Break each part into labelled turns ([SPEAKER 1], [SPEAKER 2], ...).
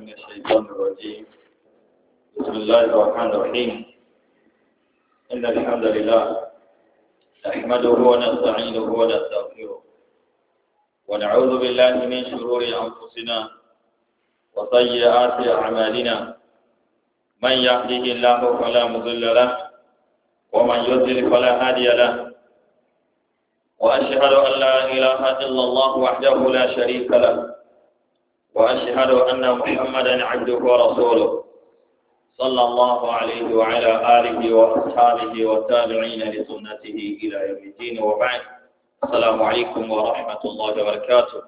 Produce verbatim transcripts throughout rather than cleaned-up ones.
[SPEAKER 1] من الشيطان الرجيم. بسم الله الرحمن الرحيم. إن الحمد لله نحمده ونستعينه ونستغفره ونعوذ بالله من شرور أنفسنا وسيئات أعمالنا. من يهده الله فلا مضل له ومن يضلل فلا هادي له. وأشهد أن لا إله إلا الله وحده لا شريك له وأشهد أن محمدا عبده ورسوله صلى الله عليه وعلى آله وأصحابه والتابعين لسنته إلى يوم الدين وبعد. السلام عليكم ورحمة الله وبركاته.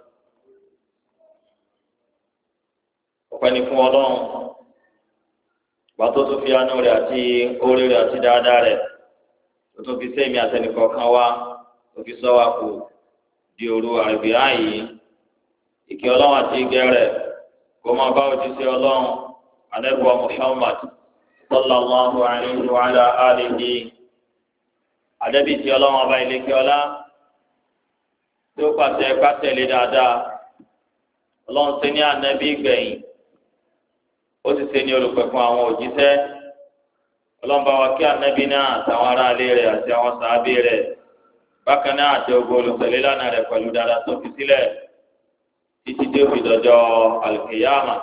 [SPEAKER 1] ọpẹ́ni fún Ọlọ́run bá tó tún fi àánú rẹ̀ àti oore rẹ̀ àti dáadáa rẹ̀ tó tún fi sẹ́mi àtẹnìkọ̀ọ̀kan wá tó fi sọ wá kù di òru àrùbíà yìí. Ìkẹ́ Ọlọ́run àti ìgẹ́ rẹ̀ kó máa bá òjíṣẹ́ Ọlọ́run Ànábì Muhammad sallallahu alayhi wa ala alihi. Ànábì tí Ọlọ́run ọba ìlẹ́kẹ́ ọlá tó pàṣẹ pàṣẹlẹ̀ dáadáa. Ọlọ́run ṣe ní ànábì gbẹ̀yìn ó sì ṣe ní olùpẹ̀kun àwọn òjíṣẹ́. Ọlọ́run bá wa kí ànábì náà àtàwọn aráalé rẹ̀ àti àwọn sàábé rẹ̀ bákan náà àti ogun olùtẹ̀lé lánàá rẹ̀ pẹ̀lú dáadáa tó fi sílẹ̀ títí dé òfin dọjọ́ alùkìyàmà.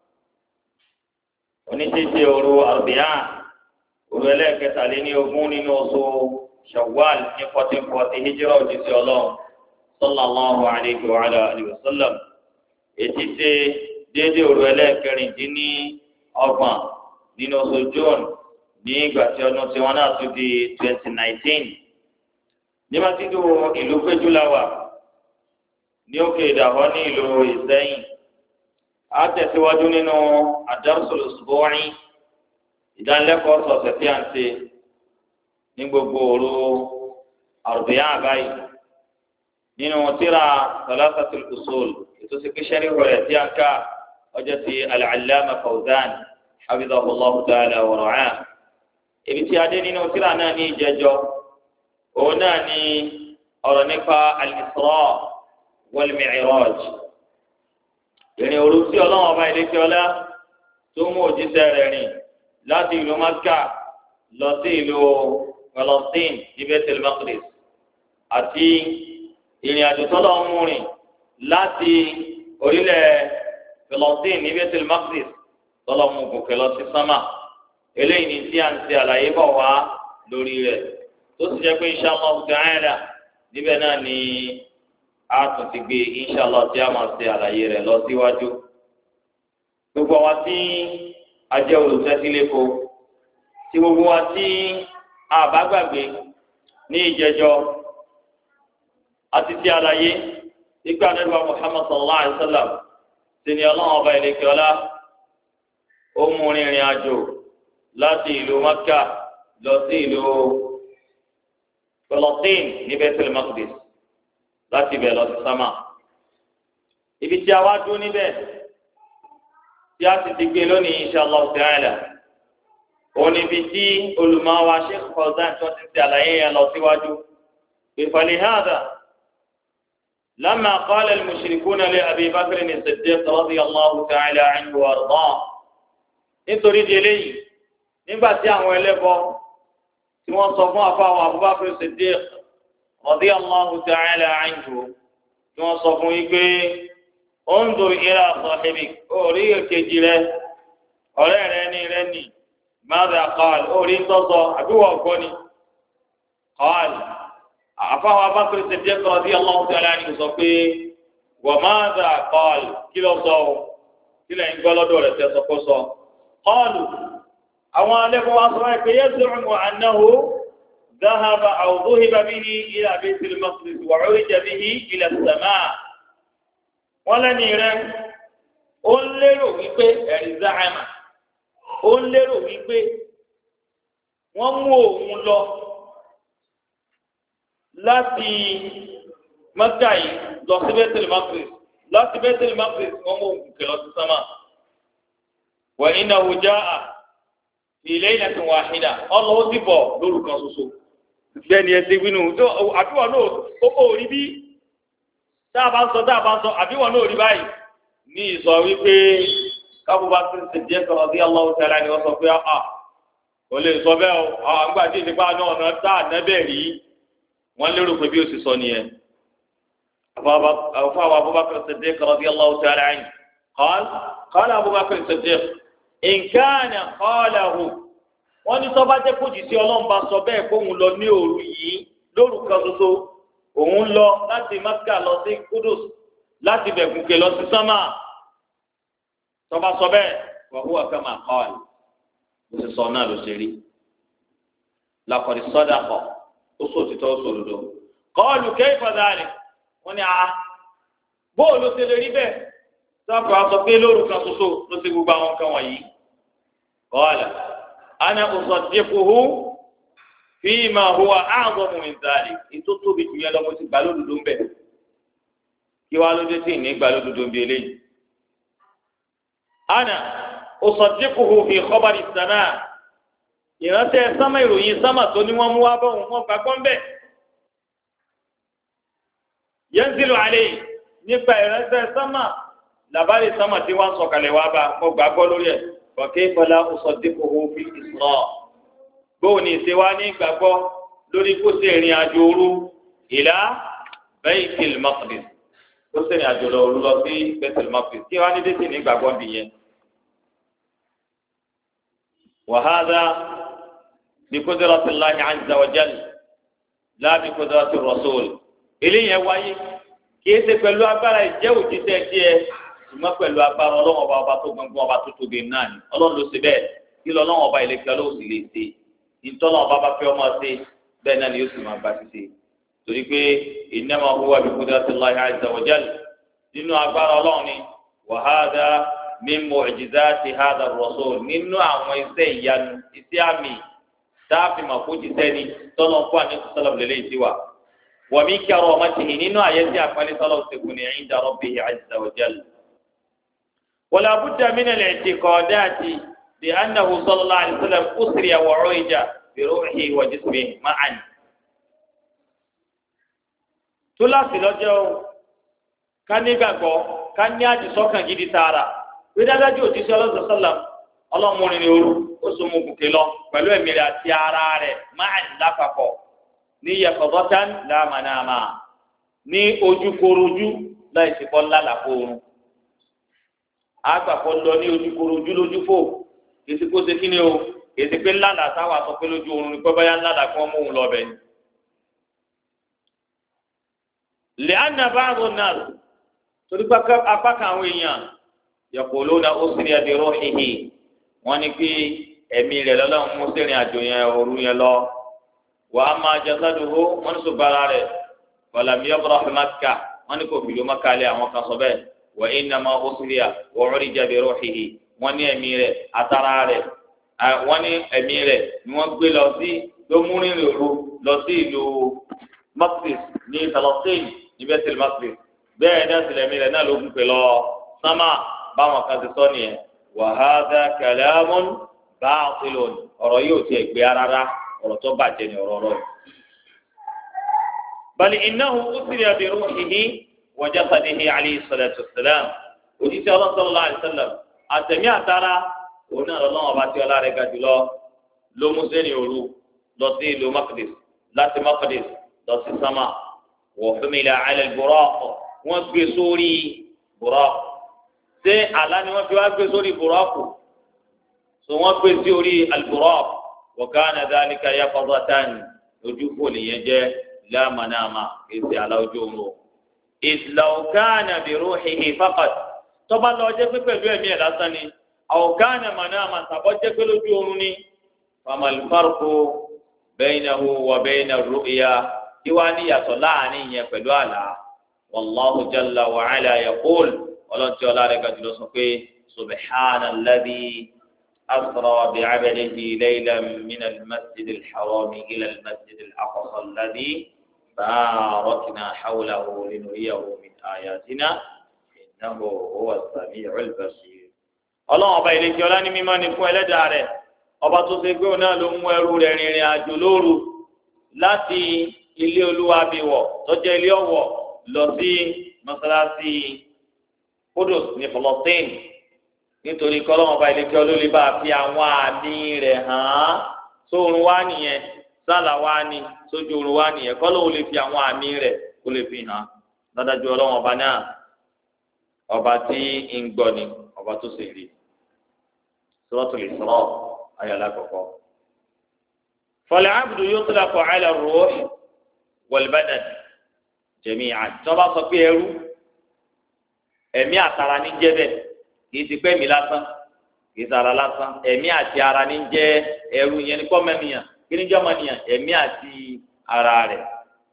[SPEAKER 1] Oníṣẹ́ṣe òru àrùbíà òru ẹlẹ́ẹ̀kẹtàléní ogún nínú oṣù Shawwal ní fourteen forty hijira òjíṣẹ́ Ọlọ́run sallallahu alayhi wa alihi wa sallam. Ètí ṣe déédéé òru ẹlẹ́ẹ̀kẹrìndínní ọgbọ̀n nínú oṣù June ní ìgbà tí ọdún tí wọ́n náà tún di twenty nineteen. Ní masjidu ìlú péjúláwà ní òkè ìdàbọ̀ ní ìlú Ìsẹ́yìn. A tẹ̀síwájú nínú ad-darsul usbu'i ìdánilẹ́kọ̀ọ́ sọ̀sẹ̀ tí a ń ṣe ní gbogbo òru àrùbíyá báyìí nínú tírà thalathatul usul ètò ìsèkéṣẹ́rì rẹ̀ tí a ń ká ọjọ́ ti al-allama Fawzan hafidhahullahu ta'ala wa ra'ah. Ibi tí a dé nínú tírà náà ní ìjẹjọ́ òun náà ní ọ̀rọ̀ nípa al-Isra wal-Mi'raj. Ìrìn òru tí Ọlọ́run ọba ìlẹ́kẹ́ ọlá tó mú òjíṣẹ́ rẹ̀ rìn láti ìlú Mákkà lọ sí ìlú Palestine ní Baitul Maqdis àti ìrìn àjò tọ́lọ́ ń mú rìn láti orílẹ̀ Palestine ní Baitul Maqdis tọ́lọ́ mú gòkè lọ sí sámà. Eléyìí ni tí a ń ṣe àlàyé bọ̀ wá lórí rẹ̀ tó sì jẹ́ pé insha Allah ta'ala níbẹ̀ náà ni a tún ti gbé insha Allah tí a máa ṣe àlàyé rẹ̀ lọ síwájú. Gbogbo wa tí a jẹ́ olùtẹ́sílẹ́kọ tí gbogbo wa tí a bá gbàgbé ní ìjẹjọ́ àti ti àlàyé nígbà nígbà Muhammad sallallahu alayhi wa sallam ti ní Ọlọ́run ọba ìlẹ́kẹ́ ọlá ó mú rìnrìn àjò láti ìlú Mákkà lọ sí ìlú Palestine ní Baitul Maqdis láti ibẹ̀ lọ sí sámà. Ibi tí a wá dún níbẹ̀ tí a sì ti gbé lónìí insha Allah ta'ala òun níbi tí olùmọ̀wá Sheikh Fawzan tó ti ṣe àlàyé yẹn lọ síwájú. فلهذا لما قال المشركون لأبي بكر الصديق رضي الله تعالى عنه وأرضاه nítorí di eléyìí nígbà tí àwọn ẹlẹ́bọ tí wọ́n sọ fún àfàwọn Abubakar Siddiq radiyallahu ta'ala anhu tí wọ́n sọ fún yìí pé unzur ila sahibik orí èkejì rẹ ọ̀rẹ́ rẹ ní rẹ ní madha qala orí ń tọ́sọ àbíwọ̀ ọ̀gbọ́n ni qala àfàwọn Abubakar Siddiq radiyallahu ta'ala anhu sọ pé wa madha qala kí ló sọ kí lẹ́yìn gbọ́ lọ́dọ̀ rẹ̀ tẹ́ sọ kó sọ. قالوا àwọn alẹ́kọ̀ọ́ wa sọ pé يزعم أنه ذهب أو ذهب به إلى بيت المقدس وعرج به إلى السماء. wọ́n lẹ́nu rẹ̀ ó ń lérò wípé ẹ̀rí záàmà ó ń lérò wípé wọ́n mú òun lọ láti Mákkà yìí lọ sí Baitul Maqdis láti Baitul Maqdis wọ́n mú òun kè lọ sí sámà. وإنه جاء في ليلة واحدة الله تبọ̀ lóru kan ṣoṣo. bẹ́ẹ̀ni ẹsẹ wínú àbíwọ náà ó kó rí bí tá a bá ń sọ tá a bá ń sọ àbíwọ náà rí báyìí ní ìsọ wípé Abubakar Siddiq radiyallahu ta'ala ni wọ́n sọ pé a kò lè sọ bẹ́ẹ̀ o àwọn àgbà tí ìdìbò àná ọ̀nà tá ànábẹ́ rí wọ́n lérò pé bí o sì sọ nìyẹn. àfọwọ́ Abubakar Siddiq radiyallahu ta'ala anhu qala qala Abubakar Siddiq in kana qalahu wọ́n ní sọ́ba jẹ́ kó jìsí ọlọ́run bá sọ bẹ́ẹ̀ kó òun lọ ní òru yìí lóru kan ṣoṣo òun lọ láti Mákkà lọ sí Kudus láti bẹ̀kùnkè lọ sí sánmà tọ́ba sọ bẹ́ẹ̀ wa huwa kama qala ó sì sọ náà ló ṣe rí laqad sadaqa ó sọ òtítọ́ ó sòdodo qalu kayfa dhalik wọ́n ní a bóòlù ṣe lè rí bẹ́ẹ̀ sọ́kọ̀ á sọ pé lóru kan ṣoṣo ló ṣe gbogbo àwọn nǹkan wọ̀nyí qala ana usaddiquhu fima huwa a'zamu min dhalik ètò tóbi jù yẹn lọ mo ti gbà lódodo ń bẹ̀ kí wàá lóde tí ì ní gbà lódodo ń bẹ̀ eléyìí. ana usaddiquhu fi khabari as-samaa ìrántẹ́ sámà ìròyìn sámà tó ní wọ́n mú wá bọ́ọ̀hún wọn gbàgbọ́ ń bẹ̀. yanzilu alayhi nípa ìrántẹ́ sámà làbárí sámà tí wọ́n sọ̀kalẹ̀ wá bá wọn gbàgbọ́ lórí ẹ̀. wa kayfa la usaddiquhu fi al-isra bóun ní ìṣe wá ní gbàgbọ́ lórí kó ṣe ìrìn àjò òru ìlà Baytil Maqdis kó ṣe ìrìn àjò òru lọ sí Baytil Maqdis kí wọ́n á ní dé sí ní gbàgbọ́ nìyẹn. wa hadha bi qudrati Allahi azza wa jalla la bi qudrati ar-rasul eléyìí wáyé kì í ṣe pẹ̀lú agbára ìjẹ́ òjíṣẹ́ tiẹ̀ ṣùgbọ́n pẹ̀lú agbára ọlọ́wọ́n ọba ọba tó gbọ̀ngbọ̀n ọba tó tóbi náà ni ọlọ́run ló ṣe bẹ́ẹ̀ kí lọ́lọ́wọ́n ọba ìlẹ̀kẹ́ ló sì lè ṣe ìtọ́nà ọba bá fẹ́ ọmọ ṣe bẹ́ẹ̀ náà ni yóò sì máa bá ti ṣe torí pé innama huwa bi qudratillahi azza wa jalla nínú agbára ọlọ́run ni wa hadha min mu'jizati hadha ar-rasul nínú àwọn iṣẹ́ ìyanu iṣẹ́ àmì dáàfin màkójì sẹ́ni tọ́nà fún àníkù sọ́lọ́m lélẹ́ ìtiwà wa min karamatihi nínú àyẹ́sí àpẹẹrẹ sọ́lọ́m ṣẹkùn ní 'inda rabbihi azza wa jalla. ولا بد من الاعتقادات بأنه صلى الله عليه وسلم أسري وعرج بروحه وجسمه معا. túláàsì lọ́jọ́ ká nígbàgbọ́ ká ní àdìsọ́kàn gidi tààrà pé dájú òjíṣẹ́ ọlọ́sọ̀ sọ́lá ọlọ́mọrin ní òru ó so mú gòkè lọ pẹ̀lú ẹ̀mí rẹ̀ àti ara rẹ̀ máa ń lápapọ̀ ní yaqظatan la manama ní ojúkorojú láì sí kọ́ lálàpọ̀ oorun. agbàpọ̀ lọ ní ojúkorojú lójú fò kìsì kó ṣe kíni o kìsì pé ńláńlá táwa sọ pé lójú oorun ní pẹ́ báyà ńláńlá kí wọ́n mú òun lọ bẹ̀ ni. lẹ́ànà báàgò náà torí pé apá kan àwọn èèyàn yaquluna usriya bi ruhihi wọ́n ní pé ẹ̀mí rẹ̀ lọ́lọ́run mú sẹ́rìn àjò yẹn òru yẹn lọ wa amma jasaduhu wọ́n ní sùgbàrà rẹ̀ walam yabrah Makkah wọ́n ní kò fìlú Makkah lé àwọn kan sọ bẹ́ẹ̀. wa innama usriya wa urija bi ruhihi wọ́n ní ẹ̀mí rẹ̀ atara rẹ̀ wọ́n ní ẹ̀mí rẹ̀ ni wọ́n gbé lọ sí lómúrin òru lọ sí ìlú Maqdis ní Palestine ní Baitul Maqdis bẹ́ẹ̀ náà sì lẹ́mí rẹ̀ náà ló ń pè lọ sámà báwọn kan ti sọ nìyẹn wa hadha kalamun baatilun ọ̀rọ̀ yóò tiẹ̀ gbé rárá ọ̀rọ̀ tó bàjẹ́ ni ọ̀rọ̀ rọ̀ bal innahu usriya bi ruhihi wa jasadihi alayhi salatu wassalam òjíṣẹ́ Ọlọ́hun sallallahu alayhi wa sallam àtẹ̀mí àtàrà òun náà lọ́wọ́ ọba tí ọlá rẹ̀ ga jùlọ ló mú sẹ́ni òru lọ sí ìlú Maqdis láti Maqdis lọ sí sámà wa humila ala al-buraq wọ́n gbé sórí buraq ṣé àlá ni wọ́n fi wá gbé sórí buraq so wọ́n gbé sí orí al-buraq wa kana dhalika yaqظatan ojú fò nìyẹn jẹ́ la manama èsì àlá ojú oorun إذ لو كان بروحه فقط tọ́ba lọ jẹ́ pé pẹ̀lú ẹ̀mí ẹ̀ lásán ni أو كان مناما tàbọ̀ jẹ́ pé lójú oorun ni فما الفرق بينه وبين الرؤيا kí wàá ní ìyàtọ̀ láàrin yẹn pẹ̀lú àlá والله جل وعلا يقول ọlọ́ntì ọlá rẹ̀ gàdúrà sọ pé سبحان الذي أسرى بعبده ليلا من المسجد الحرام إلى المسجد الأقصى الذي باركنا حوله لنريه من آياتنا إنه هو السميع البصير. ọlọ́run ọba ìlẹ́kẹ́ ọlá ní mímọ́ ni fún ẹlẹ́dàá rẹ̀ ọba tó ṣe pé òun náà ló mú ẹrú rẹ̀ rìnrìn àjò lóru láti ilé olúwa bíwọ̀ tó jẹ́ ilé ọ̀wọ̀ lọ sí mọ́sálásí Qudus ní Palestine nítorí kọ́lọ́wọ́n bá ilé kí ọlọ́lẹ́ bá fi àwọn àmì rẹ̀ hàn án sóorun wá nìyẹn sálà wá ní sójú oorun wá nìyẹn kọ́lọ́wọ́n lè fi àwọn àmì rẹ̀ kó lè fi hàn án dájú ọlọ́wọ́n ọba náà ọba tí ń gbọ́ ni ọba tó sì rí Suratul Isra ayọ̀lá kọ̀kọ́. فالعبد يطلق على الروح والبدن جميعا tọ́ba sọ pé ẹrú ẹ̀mí àtara ní jẹ́ bẹ́ẹ̀ kìí ti pẹ́ mi lásán kìí sara lásán ẹ̀mí àti ara ní jẹ́ ẹrú yẹn ní kọ́mẹ́nìyàn kí ní jọ́mọ́nìyàn ẹ̀mí àti ara rẹ̀.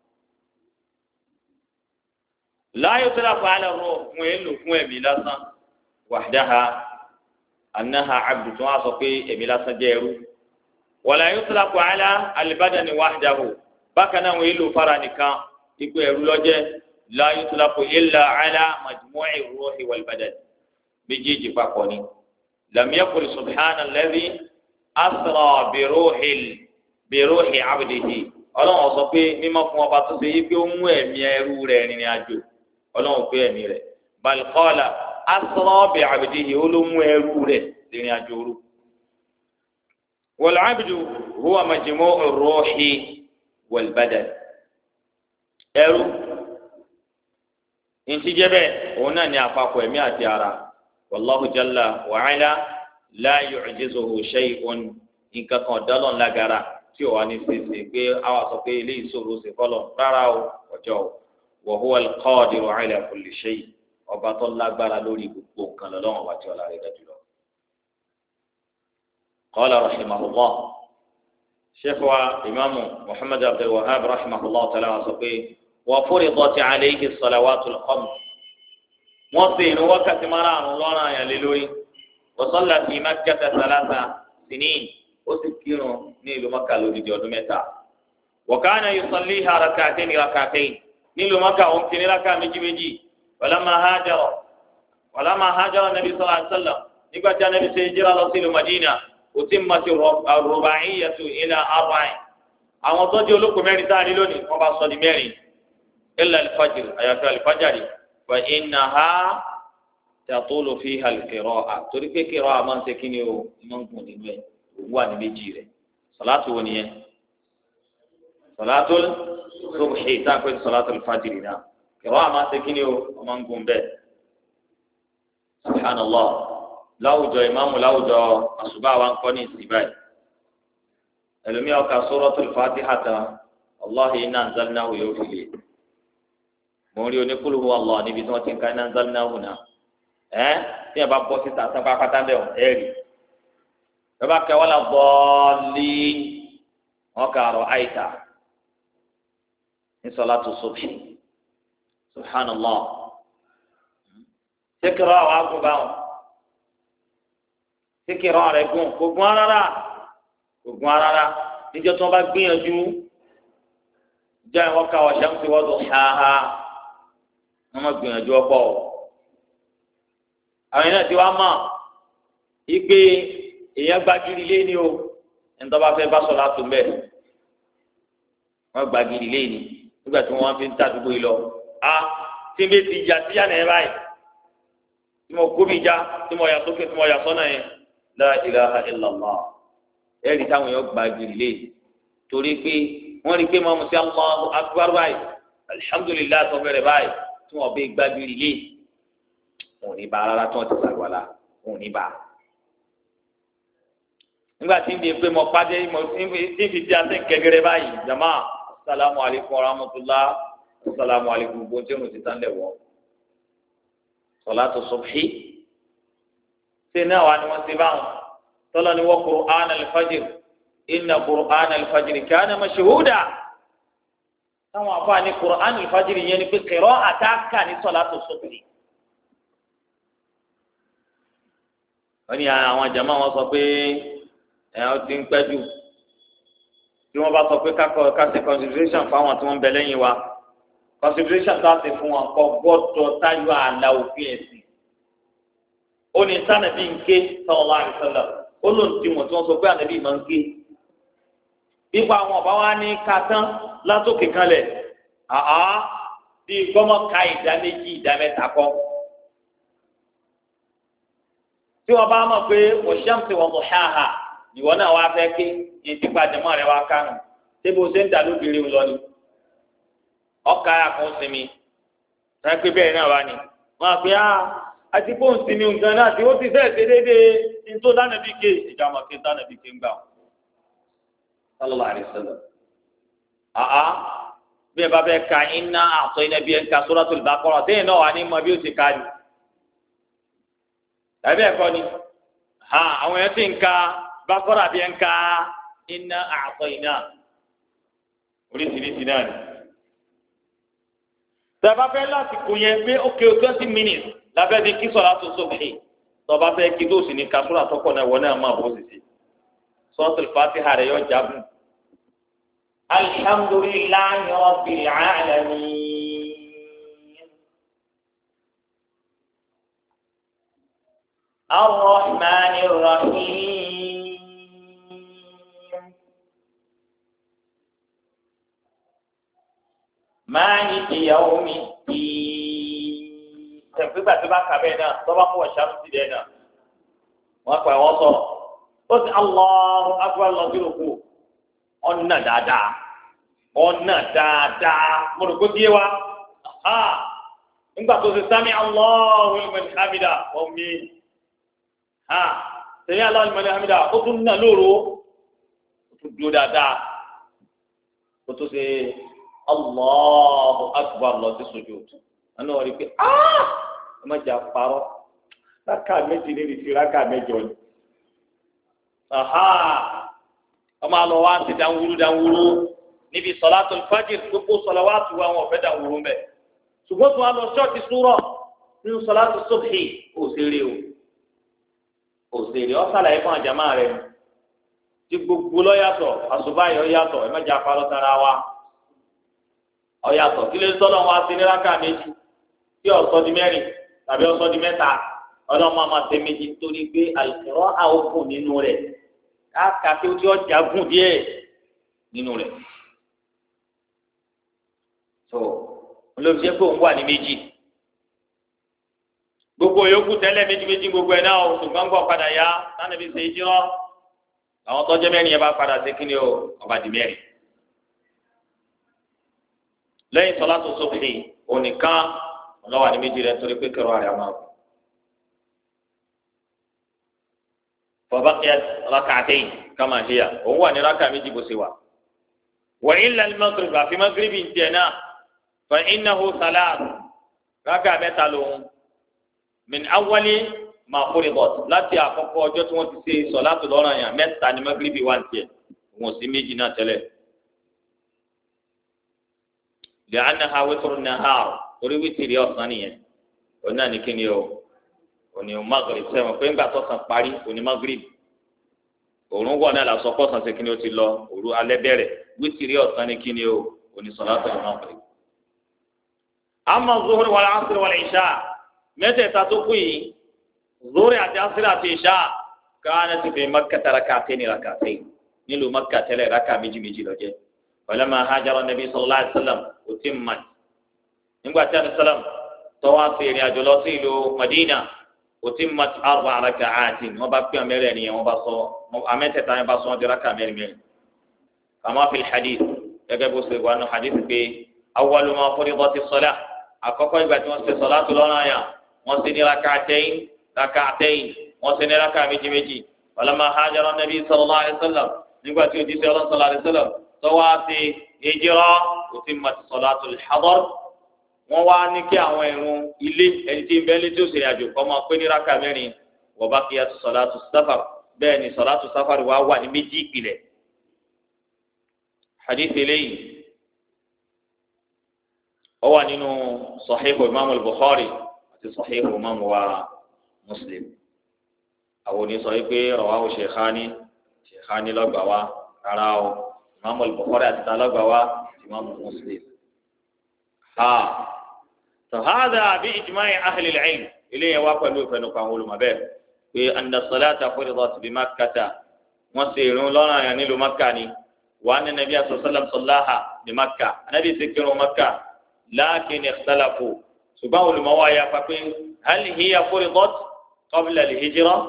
[SPEAKER 1] la yutlaqu ala ruh fún èlò fún ẹ̀mí lásán wahdaha annaha abdu tí wọ́n á sọ pé ẹ̀mí lásán jẹ́ ẹrú. wala yutlaqu ala al-badani wahdahu bákan náà wọ́n èlò fara nìkan ikú ẹrú lọ́jẹ́ la yutlaqu illa ala majmu'i ruhi wal badan méjèèjì papọ̀ ni. lam yaqul subhana alladhi asra biruhil biruhi abdihi ọlọ́run sọ pé mímọ́ fún ọba tó ṣe yí pé ó mú ẹ̀mí ẹrú rẹ̀ rìnrìn àjò ọlọ́run pé ẹ̀mí rẹ̀ bal qala asra bi abdihi ó ló mú ẹrú rẹ̀ rìnrìn àjò rú. wal abdu huwa majmu'u ruhi wal badan ẹrú ntí jẹ́ bẹ́ẹ̀ òun náà ní àpapọ̀ ẹ̀mí àti ara. والله جل وعلا لا يعجزه شيء nǹkan kan dọ́lọ́n lágara tí ò wá ní sèse pé àwọn sọ pé ilé ìṣòro ṣe kọ́lọ̀ rárá o ọjọ́ o وهو القادر على كل شيء ọba tó lágbára lórí gbogbo nǹkan lọ́wọ́ ọba tí ọ̀la rẹ̀ dájú lọ. قال رحمه الله شيخ وإمام محمد عبد الوهاب رحمه الله تعالى sọ pé وفرضت عليه الصلوات الخمس wọ́n ṣe ìrun wákàtí márùn-ún lọ́rùn àyàn lé lórí wọ́sọ́lá fi Makkata thalatha sinin ó sì kírun ní ìlú Mákà lódìdí ọdún mẹ́ta. wa kana yusalliha rak'atayn rak'atayn nílùú Mákà òun kìíní rákà méjì méjì walamma hajara walamma hajara Nabi sallallahu alaihi wasallam nígbà tí Ànábì ṣe hijira lọ sí ìlú Madina utimmati ar-ruba'iyyatu ila arba'in àwọn tó di olóko mẹ́rin tá a ní lónìí wọ́n bá sọ di mẹ́rin illa al-fajr àyàfi al-fajr فإنها تطول فيها القراءة torí pé قراءة máa ń ṣe kíni o máa ń gùn nínú ẹ̀ wà ní méjì rẹ̀ sọ̀láàtù wo nìyẹn sọ̀láàtù subhi tá a pè ní sọ̀láàtù fàjìrì náà قراءة máa ń ṣe kíni o máa ń gùn bẹ́ẹ̀ subhanallah láwùjọ ìmáàmù láwùjọ àṣùbà wa ń kọ́ ní ìsìn báyìí ẹlòmíà ọkà suratul Fatiha tán Wallahi inna anzalnahu yóò fi lè mo rí oníkúlù wọ Allah níbi tí wọn ti ń ka iná ńzálínà wùnà ẹ tí yẹn bá bọ síta sábà pátá bẹ ẹ rí ẹ bá kẹ wọn la bọọlì wọn kà rọ àyíká ní salatu subhi subhanallah sékìrọ àwọn agbóba wọn sékìrọ rẹ gùn kò gùn rárá kò gùn rárá níjọ́ tí wọn bá gbìyànjú jẹ wọn kà wọn ṣàmùsí wọn tó ṣáá wọn máa gbìyànjú ọ̀pọ̀ o àwọn èèyàn ti wá mọ̀ ìgbé èèyàn gbàgìrì lé ní o ẹni tó bá fẹ́ bá sọ látò mbẹ wọn gbàgìrì lé ní nígbà tí wọn fi ń tàdúgbò yìí lọ a tí n bẹ ti jà síyà náà báyìí tí mo kó mi já tí mo yà sókè tí mo yà sọ́nà yẹn la ilaha illallah ẹ̀rí táwọn èèyàn gbàgìrì lé torí pé wọn rí i pé mọ̀mùsí Allahu akbar báyìí alihamudulilayi tó bẹ̀rẹ̀ báyìí tí wọn bẹ gbàgìrì lé wọn ò ní bá rárá tí wọn ti sàlùwàlà wọn ò ní bá. nígbà tí ń di pé mo pàdé mo ti fi di àti gẹ́gẹ́rẹ́ báyìí jama salamu alaykum wa rahmatulah salamu alaykum gbogbo tí mo ti tán lẹ̀ wọ́. salatu subhi ṣe náà wà ní wọ́n ti báwọn tọ́lá ni wọ́n qur'an al-fajr inna qur'an al-fajr kana mashhuda táwọn afáàní Qur'an al-fajr yẹn ni pé kẹrọ àtàkà ní salatu subhi. wọ́n ní àwọn jama wọn sọ pé ẹ̀ ọ́ ti ń pẹ́ jù tí wọ́n bá sọ pé káṣí consideration fáwọn tí wọ́n ń bẹ lẹ́yìn wa consideration tó a ti fún wọn kọ́ gbọ́dọ̀ táyọ̀ àlà òfin ẹ̀sìn. ó ní sànàbí ń ké sallallahu alaihi wasallam ó lóun ti mọ̀ tí wọ́n sọ pé ànàbí máa ń ké. bípa àwọn ọba wa ní kàtán látòkè kanlẹ̀ àá bíi gbọ́mọ ka ìdá méjì ìdá mẹ́ta kọ́. tí wọ́n bá mọ̀ pé wọ̀ṣẹ́mùsì wọ̀ bọ̀ ṣáà ìwọ náà wá fẹ́ ké ìdípa jẹ̀mọ́ rẹ̀ wá kánú tí bó ṣe ń dà lóbìnrin lọ ni ọkà àkọsìnmi ẹ pé bẹ́ẹ̀ náà wá ni wọ́n á pè á àti bó ń sinmi nǹkan náà tí ó ti fẹ́ ṣe déédéé ní tó dáná bí ké ìjà ọmọ ké dáná bí ké ń gbà wọn. sallallahu alaihi wasallam àá bí ẹ bá fẹ́ ka iná àtọ́ iná bí ẹ ń ka Suratul Baqara téèyàn náà wà ní mọ bí ó ti ka ni tàbí ẹ̀kọ́ ni àwọn ẹ̀ sì ń ka Baqara bí ẹ ń ka iná àtọ́ iná oríṣiríṣi náà ni. tẹ́lifá fẹ́ láti kò yẹn pé ó ké twenty minutes lábẹ́ di kí sọ̀rọ̀ tó sókè tọ́ba fẹ́ kí lóòsì ní kasúrà tọkọ náà wọ́n náà máa bó sì sí Suratul Fatiha rẹ̀ yọ jágùn. alhamdulillahi rabbil alamin arrahmanir rahim maliki yawmiddin. tẹ̀gbẹ́gbà tó bá kà bẹ́ẹ̀ náà tọ́ba kó wọ́n ṣàmùsí dẹ́ náà wọ́n pa wọ́n sọ̀rọ̀ ó sì Allahu akbar lọ sí òkú ọ̀nà dáadáa ọ̀nà dáadáa mo rò pé kí yé wa nígbà tó ṣe sami Allahu liman hamida ọ̀mí sẹ́yìn Allahu liman hamida ó tún nà lóru ó tún dúró dáadáa ó tún ṣe Allahu akbar lọ sí sujud ẹnu wọ́n rí pé ẹ má jà parọ́ rákà méjì ní ìrìsì rákà mẹ́jọ ni ọmọ àlọ́ wa ti dáwúrú dáwúrú níbi sọ̀látùl fájìr gbogbo sọ̀lá wa tu àwọn ọ̀fẹ́ dáwúrú mẹ́ ṣùgbọ́n tó wà lọ ṣọ́ọ̀tì súrọ̀ nínú sọ̀látù subhi òṣèré o òṣèré ọ̀sàlàyé fún àjàmá rẹ̀ tí gbogbo lọ́yàtọ̀ àṣùbáyọ̀ yàtọ̀ ẹ má jà parọ́ tara wa ọ̀yàtọ̀ kí lè sọ́lọ́ wa ti ní rákà méjì tí ọ̀sọ́ di mẹ́rin tàbí ọ̀sọ́ di mẹ́ta ọlọ́mọ àmọ́ ṣe méjì torí pé àlùkò àwòkù nínú rẹ̀ káàkà tí ó ti ọjà gùn díẹ̀ nínú rẹ̀ tó olóòtú jẹ́ pé òun wà ní méjì gbogbo yòókù tẹ́lẹ̀ méjì méjì gbogbo ẹ̀ náà ṣùgbọ́n gbọ́ padà yá sanabi ṣe é jírọ́ àwọn tọ́jú mẹ́rin yẹn bá padà ṣe kí ni o ọba di mẹ́rin lẹ́yìn sọlá tó sókè onìkan ọlọ́wà ní méjì rẹ̀ nítorí pé kẹrọ àrẹ àmà kù. fọbákíyà rákàtẹ́yìn kama hiya òun wà ní rákà méjì bó ṣe wà. wà illa al-maghrib àfi magribi tiẹ̀ náà fa innahu salat rákà mẹ́ta lòun min awwali ma furidat láti àkọ́kọ́ ọjọ́ tí wọ́n ti ṣe sọlá tó lọ́rọ̀ yẹn mẹ́ta ní magribi wà tiẹ̀ wọn sì méjì náà tẹ́lẹ̀. لأنها وتر النهار torí wítìrì ọ̀sán nìyẹn òun náà ní kíni o òní magrib sẹ́wọ̀n pé ńgbà tó sàn parí òní magrib òrùn wọ̀ náà làásọ kọ́sàn sí kíni o ti lọ òru alẹ́ bẹ̀rẹ̀ wítìrì ọ̀sán ní kíni o òní salatul maghrib. amma zuhur wal asr wal isha mẹ́tẹ̀ẹ̀ta tó kù yìí zuhur àti asr àti isha kanat fi Makkah rak'atayn rak'atayn nílùú Makkah tẹ́lẹ̀ rákà méjì méjì ló jẹ́. فلما هاجر النبي صلى الله عليه وسلم أتمت nígbà tí a sọlọm tọwọ́ àti ìrìn àjò lọ sí ìlú Madina أتمت أربع ركعات wọ́n bá pé àmẹ́rẹ́ ẹ̀nìyẹn wọ́n bá sọ àmẹ́tẹ̀ẹ̀ta yẹn bá sọ wọ́n di rákà mẹ́rin mẹ́rin. كما في الحديث gẹ́gẹ́ bó ṣe wà nù hadith pé أول ما فرضت الصلاة àkọ́kọ́ ìgbà tí wọ́n ṣe sọ̀láàtù lọ́ranyàn wọ́n ṣe ní rak'atayn rak'atayn wọ́n ṣe ní rákà méjì méjì. فلما هاجر النبي صلى الله عليه وسلم nígbà tí òjíṣẹ́ Ọlọ́run صلى الله عليه وسلم tọ́wọ́ àti ìjírọ́ utimmat salatul hadar wọ́n wá ní kí àwọn ìrun ilé ẹni tí ń bẹ létí òsèré àjò kọ́ máa pé ní rákà mẹ́rin wa baqiyat salatu safar bẹ́ẹ̀ ni salatu safar wá wà ní méjì ìpìlẹ̀. hadith eléyìí ó wà nínú sahihu imaamu al-Bukhari àti sahihu imaamu wa Muslim. àwọn onísọ yìí pé rawahu shaykhani shaykhani lọ́gbà wa rárá o imaamu al-Bukhari àti talagba wa imaamu Muslim. ha fahadà bí ijma'i ahli al-ilm eléyìí wá pẹ̀lú ìfẹnukọ àwọn olùmọ̀ bẹ́ẹ̀ pé anna salata furidat bi Makkata wọ́n ṣe ìrun lọ́nà àyàn nílùú Makka ni wa anna nabiyya sallallahu alaihi wasallam sallaha bi Makka anabi ṣe kírun Makka lakin ikhtalafu ṣùgbọ́n olùmọ̀ wá yà pa pé hal hiya furidat qabla al-hijra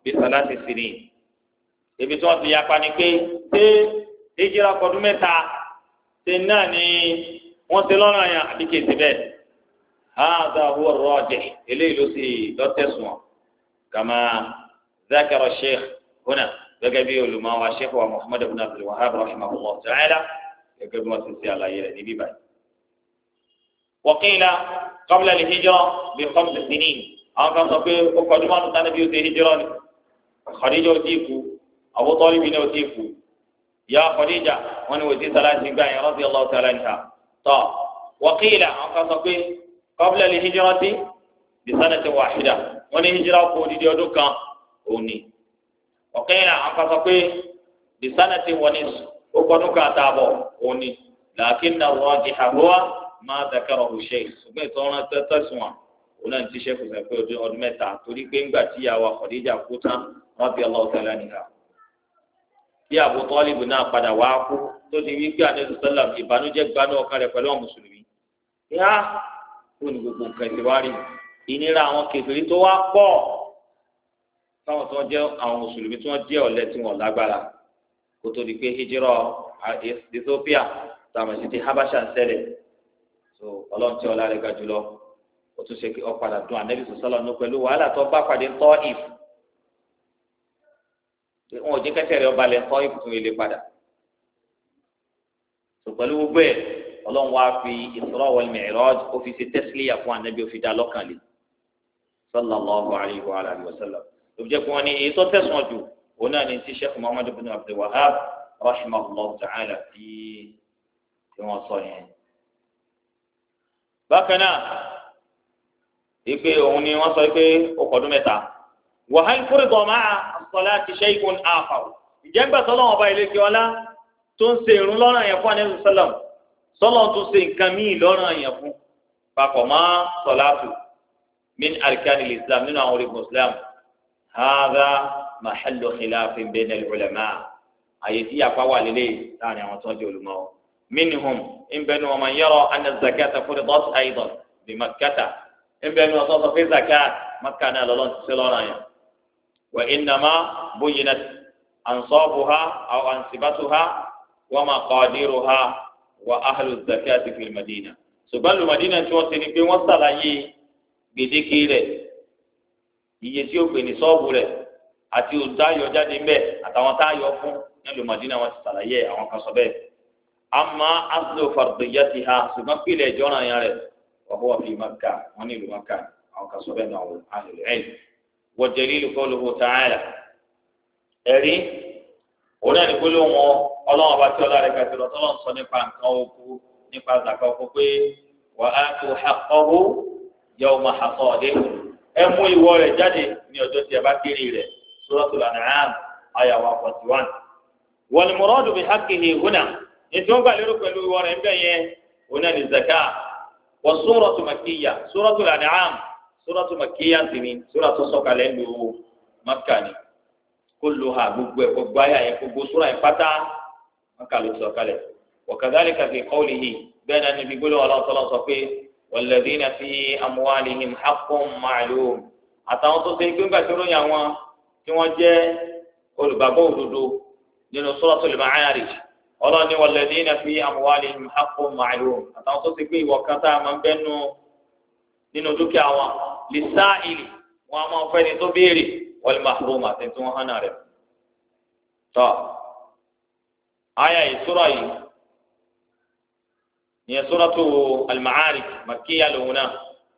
[SPEAKER 1] bí salati sinin ibi tí wọ́n ti yapa ni pé ṣé hijira kọdún mẹ́ta ṣe náà ni wọ́n ṣe lọ́rọ̀ yẹn àbí kèsì bẹ́ẹ̀ hadha huwa ar-rajih eléyìí ló sì lọ́tẹ̀sùn kama zakara sheikh huna gẹ́gẹ́ bí olùmọ̀ wa sheikh wa muhammad ibn abdul wahhab rahimahullah ta'ala gẹ́gẹ́ bí wọ́n ti ṣe àlàyé rẹ̀ níbí báyìí. wa qila qabla al-hijra bi khams sinin àwọn kan sọ pé ó kọjú mọ́tò tánà bí ó ṣe hijra ni Khadija ò tí ì kú Abu Talib ní ò tí ì kú ya Khadija wọn ni wò sí salati gbà yẹn radiyallahu ta'ala anha tọ́ wa qila àwọn kan sọ pé qabla al-hijrati bi sanatin wahida wọn ni hijira kó odidi ọdún kan òní wa qila àwọn kan sọ pé bi sanatin wa nisf ó kọdún kan àtààbọ̀ òní lakinna ar-rajiha huwa ma dhakarahu shaykh ṣùgbọ́n ìtọ́ran tẹ́tẹ́sùn wọn òun náà ti ṣe kò sẹ́ pé ọdún mẹ́ta torí pé ńgbà tí ìyàwó Khadija kú tán radiyallahu ta'ala anha tí Abu Talib náà padà wá kú tó ti wí pé àdéhùn sọlá ìbànújẹ́ gbanú ọkàn rẹ̀ pẹ̀lú àwọn mùsùlùmí yá kó ní gbogbo nǹkan ìṣèwárí ìnira àwọn kèfèrí tó wá pọ̀ táwọn tó ń jẹ́ àwọn mùsùlùmí tí wọ́n jẹ́ ọ̀lẹ tí wọ́n lágbára kó tó di pé hijira Ethiopia tàwọn sì ti Habasha ń ṣẹlẹ̀ so ọlọ́run tí ọlá rẹ̀ ga jùlọ ó tún ṣe kí ọ padà dùn àdéhùn sọlá ní pẹ̀lú wàhálà tó bá pàdé Taif wọn ò jẹ́ kẹsẹ̀ rẹ̀ ọba lẹ̀ Taif tún ilé padà so pẹ̀lú gbogbo ẹ̀ ọlọ́run wá fi Isra wal Mi'raj ó fi ṣe tẹ́sílíyà fún ànábì ó fi dá lọ́kàn lé sallallahu alayhi wa alihi wa sallam ló jẹ́ kí wọ́n ní èyí tó tẹ̀sán jù òun náà ní ti Sheikh Muhammad ibn Abdul Wahhab rahimahullah ta'ala tí tí wọ́n sọ yẹn. bákan náà ìpè òun ni wọ́n sọ pé ó kọ̀ọ̀dún mẹ́ta wa hal furida ma'a as-salati shay'un akhar ìjẹ́gbà sọ́lọ́wọ́n ọba ilé kí ọlá tó ń ṣe ìrun lọ́rùn yẹn fún ànábì sallam sọ́lọ́n tó ṣe nǹkan míì lọ́rùn yẹn fún papọ̀ mọ́ sọ̀láàtù min arkanil islam nínú àwọn orígun islam hadha mahallu khilafin bayna al-ulama àyè tí yàpá wà lélẹ̀ láàrin àwọn tó ń jẹ́ olùmọ̀ minhum in bẹnu wọn man yara anna zakata furidat aydan bi makkata in bẹnu wọn tó sọ pé zakat makka náà lọ́lọ́ ti ṣe lọ́rùn yẹn wa innama buyyinat ansabuha aw ansibatuha wa maqadiruha wa ahlu zakati fil madina ṣùgbọ́n lu madina tí wọ́n ti ní pé wọ́n ṣàlàyé gbèdéke rẹ̀ iye tí ó pè ní sọ́ọ̀bù rẹ̀ àti òtáyọ̀ jáde ń bẹ̀ àtàwọn táyọ̀ fún nílùú madina wọ́n ti ṣàlàyé àwọn kan sọ bẹ́ẹ̀ amma aslu fardiyatiha ṣùgbọ́n pílẹ̀ ìjọ́ra yẹn rẹ̀ wa huwa fi Makkah wọ́n ní ìlú Makkah àwọn kan sọ bẹ́ẹ̀ náà wọ́n ahlul ilm wa dalilu qawluhu ta'ala ẹ̀rí òun náà ní gbólóhùn wọn ọlọ́run ọba tí ọlọ́run ẹ̀ka ti lọ tọ́lọ́ ń sọ nípa nǹkan oko nípa zaka oko pé wa atu haqqahu yawma hasadihi ẹ mú ìwọ rẹ̀ jáde ní ọjọ́ tí ẹ bá kéré rẹ̀ Suratul An'am àyà one forty one. wal muradu bi haqqihi huna ètò ń gbà lérò pẹ̀lú ìwọ rẹ̀ ń bẹ̀ yẹn òun náà ní zaka wa suratu makkiyya Suratul An'am Suratu makkiyya sì ni Suratu sọ̀kalẹ̀ ń lu Makkah ni kulluha gbogbo ẹ gbogbo ayé ayé gbogbo sura yẹn pátá wọn kà ló sọ kalẹ̀ wa kadhalika fi qawlihi bẹ́ẹ̀ náà níbi gbólóhùn ọlọ́sọ̀lọ́ sọ pé walladhina fi amwalihim haqqun ma'lum àtàwọn tó ṣe gbégbá tó ròyìn àwọn tí wọ́n jẹ́ olùgbàgbọ́ òdodo nínú suratul Ma'arij ọlọ́ni walladhina fi amwalihim haqqun ma'lum àtàwọn tó ṣe gbé ìwọ̀ kan tá a máa ń bẹ́nu nínú dúkìá wọn lis-sa'ili wọn a máa fẹ́ ni tó béèrè wal-mahrum àti tí wọ́n hánà rẹ̀. tọ́ àyà ìṣúra yìí ní suratu al-Ma'arij makkiya lòun náà.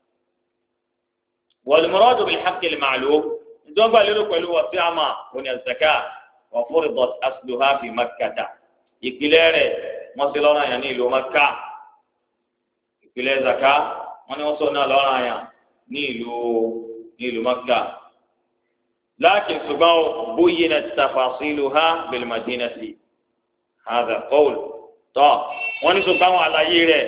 [SPEAKER 1] wal-muradu bil-haqqi al-ma'lum ìjọba lérò pẹ̀lú wọ́sí àmà òní az-zakah wa furidat asluha fi Makkata ìpìlẹ̀ rẹ̀ wọ́n sì lọ́rọ̀ àyàn ní ìlú Makkah ìpìlẹ̀ zaka wọ́n ní wọ́n sọ náà lọ́rọ̀ àyàn ní ìlú ní ìlú Makkah. لكن سباو بينت تفاصيلها بالمدينة هذا قول طا wọ́n ní سباو àlàyé rẹ̀